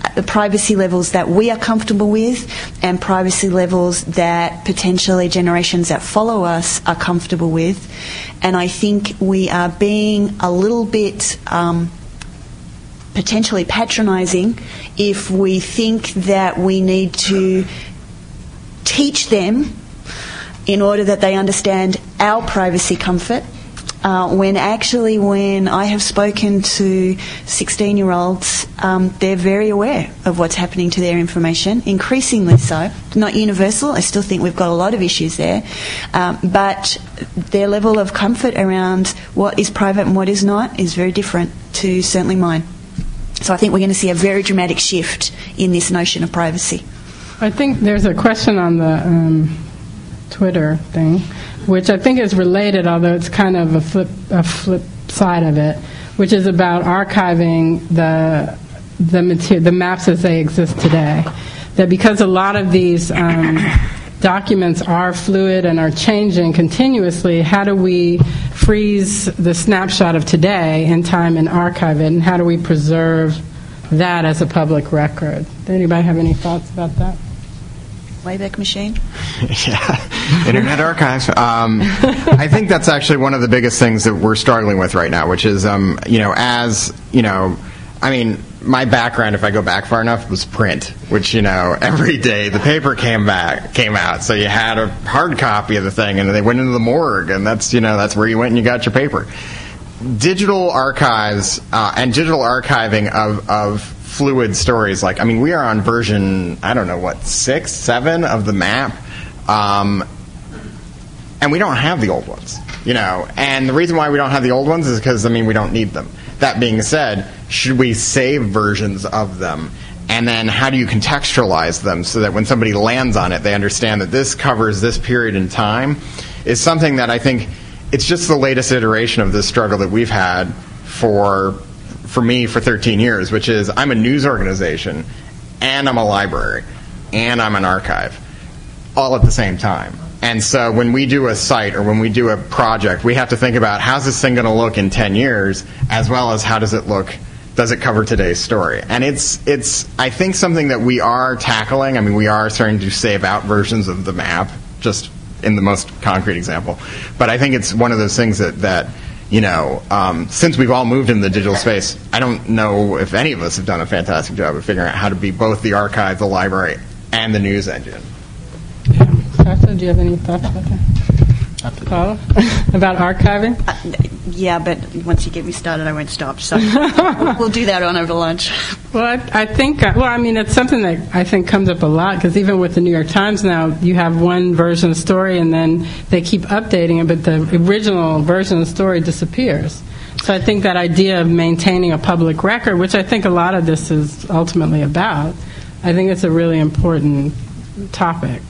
the privacy levels that we are comfortable with and privacy levels that potentially generations that follow us are comfortable with. And I think we are being a little bit um, potentially patronising if we think that we need to teach them in order that they understand our privacy comfort. Uh, when actually, when I have spoken to sixteen-year-olds, um, they're very aware of what's happening to their information, increasingly so. Not universal. I still think we've got a lot of issues there. Um, but their level of comfort around what is private and what is not is very different to certainly mine. So I think we're going to see a very dramatic shift in this notion of privacy. I think there's a question on the um, Twitter thing, which I think is related, although it's kind of a flip a flip side of it, which is about archiving the the material, the maps as they exist today. That because a lot of these um, documents are fluid and are changing continuously, how do we freeze the snapshot of today in time and archive it, and how do we preserve that as a public record? Does anybody have any thoughts about that? Wayback Machine? Yeah, Internet Archive. Um, I think that's actually one of the biggest things that we're struggling with right now, which is, um, you know, as, you know, I mean, my background, if I go back far enough, was print, which, you know, every day the paper came back, came out, so you had a hard copy of the thing, and they went into the morgue, and that's, you know, that's where you went and you got your paper. Digital archives uh, and digital archiving of, of fluid stories, like, I mean, we are on version, I don't know, what, six, seven of the map, um, and we don't have the old ones, you know, and the reason why we don't have the old ones is because, I mean, we don't need them. That being said, should we save versions of them? And then how do you contextualize them so that when somebody lands on it, they understand that this covers this period in time, is something that I think it's just the latest iteration of this struggle that we've had for, for me for thirteen years, which is I'm a news organization, and I'm a library, and I'm an archive, all at the same time. And so when we do a site or when we do a project, we have to think about how's this thing going to look in ten years, as well as how does it look, does it cover today's story? And it's, it's I think, something that we are tackling. I mean, we are starting to save out versions of the map, just in the most concrete example. But I think it's one of those things that, that you know, um, since we've all moved in the digital space, I don't know if any of us have done a fantastic job of figuring out how to be both the archive, the library, and the news engine. Sasha, do you have any thoughts about that? Paula? About archiving? Uh, yeah, but once you get me started, I won't stop. So we'll do that on over lunch. Well, I, I think, uh, well, I mean, it's something that I think comes up a lot, because even with the New York Times now, you have one version of the story, and then they keep updating it, but the original version of the story disappears. So I think that idea of maintaining a public record, which I think a lot of this is ultimately about, I think it's a really important topic.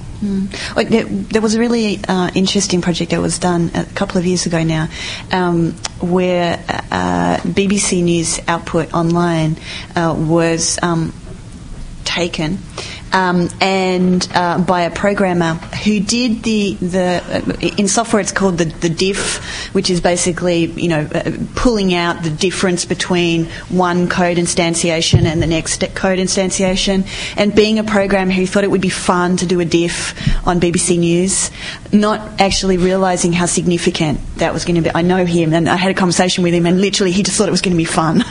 Mm. There was a really uh, interesting project that was done a couple of years ago now, um, where uh, B B C News output online uh, was um, taken um, and uh, by a programmer who did the the uh, in software it's called the the diff, which is basically, you know, uh, pulling out the difference between one code instantiation and the next code instantiation. And being a programmer who thought it would be fun to do a diff on B B C News, not actually realising how significant that was going to be. I know him, and I had a conversation with him, and literally he just thought it was going to be fun.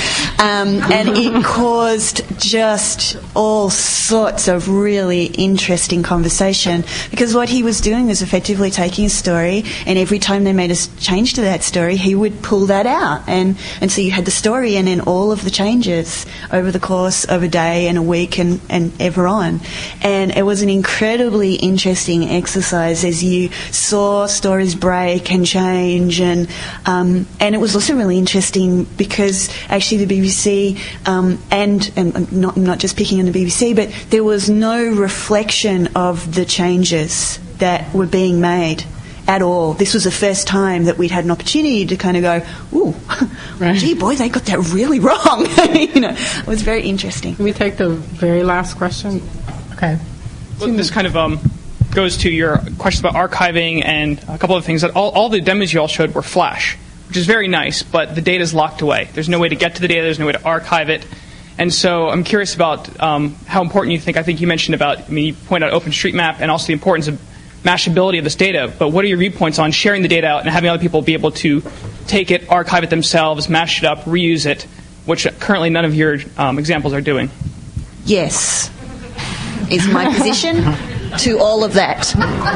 Um, and it caused just all sorts of really interesting conversation, because what he was doing was effectively taking a story, and every time they made a change to that story, he would pull that out. And, and so you had the story and then all of the changes over the course of a day and a week and, and ever on. And it was an incredibly interesting exercise as you saw stories break and change. And, um, and it was also really interesting because actually the B B C um, and, and not, not just picking on the B B C, but there was no reflection of the changes that were being made at all. This was the first time that we'd had an opportunity to kind of go, ooh, right. Gee, boy, they got that really wrong. You know, it was very interesting. Can we take the very last question? Okay. Well, this kind of um, goes to your questions about archiving and a couple of things. That all, all the demos you all showed were Flash, which is very nice, but the data's locked away. There's no way to get to the data. There's no way to archive it. And so I'm curious about um, how important you think, I think you mentioned about, I mean, you point out OpenStreetMap and also the importance of mashability of this data, but what are your viewpoints on sharing the data out and having other people be able to take it, archive it themselves, mash it up, reuse it, which currently none of your um, examples are doing? Yes, is my position to all of that.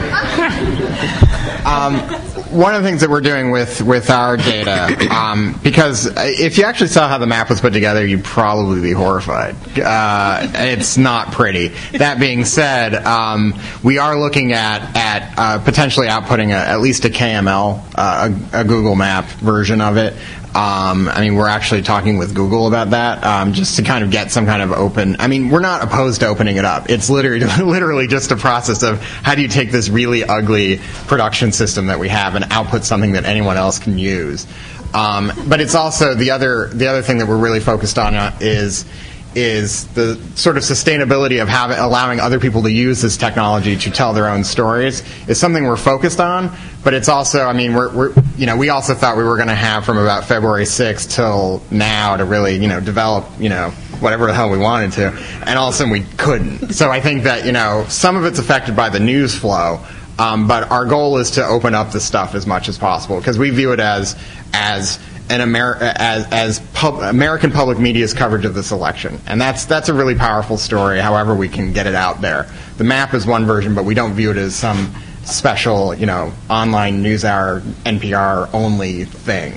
Um, one of the things that we're doing with, with our data, um, because if you actually saw how the map was put together, you'd probably be horrified. Uh, it's not pretty. That being said, um, we are looking at, at uh, potentially outputting a, at least a K M L, uh, a, a Google Map version of it. Um, I mean, we're actually talking with Google about that, um, just to kind of get some kind of open. I mean, we're not opposed to opening it up. It's literally, literally just a process of how do you take this really ugly production system that we have and output something that anyone else can use. Um, but it's also the other the other thing that we're really focused on uh, is. is the sort of sustainability of having, allowing other people to use this technology to tell their own stories is something we're focused on, but it's also, I mean, we're, we're you know, we also thought we were going to have from about February sixth till now to really, you know, develop, you know, whatever the hell we wanted to, and all of a sudden we couldn't. So I think that, you know, some of it's affected by the news flow, um, but our goal is to open up the stuff as much as possible, because we view it as, as, an Amer- as, as pub- American public media's coverage of this election. And that's that's a really powerful story, however we can get it out there. The map is one version, but we don't view it as some special, you know, online news hour, N P R only thing.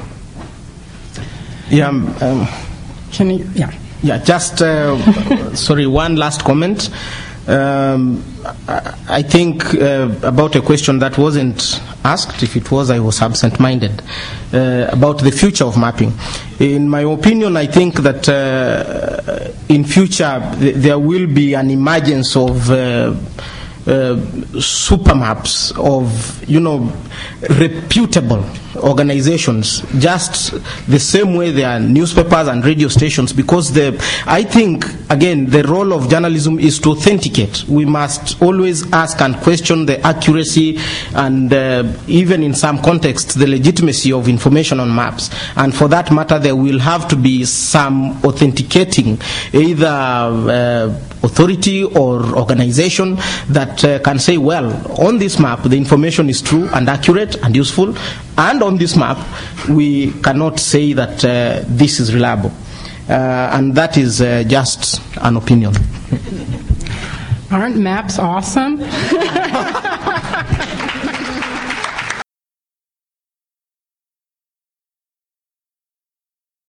Yeah, um, um, Can you, yeah. yeah, just, uh, sorry, one last comment. Um, I think uh, about a question that wasn't asked. If it was, I was absent-minded, uh, about the future of mapping. In my opinion, I think that uh, in future th- there will be an emergence of uh, uh, super maps of, you know, reputable organizations, just the same way there are newspapers and radio stations, because the, I think, again, the role of journalism is to authenticate. We must always ask and question the accuracy and uh, even in some contexts the legitimacy of information on maps. And for that matter, there will have to be some authenticating, either uh, authority or organization that uh, can say, well, on this map the information is true and accurate and useful, and on this map we cannot say that uh, this is reliable. Uh, and that is uh, just an opinion. Aren't maps awesome?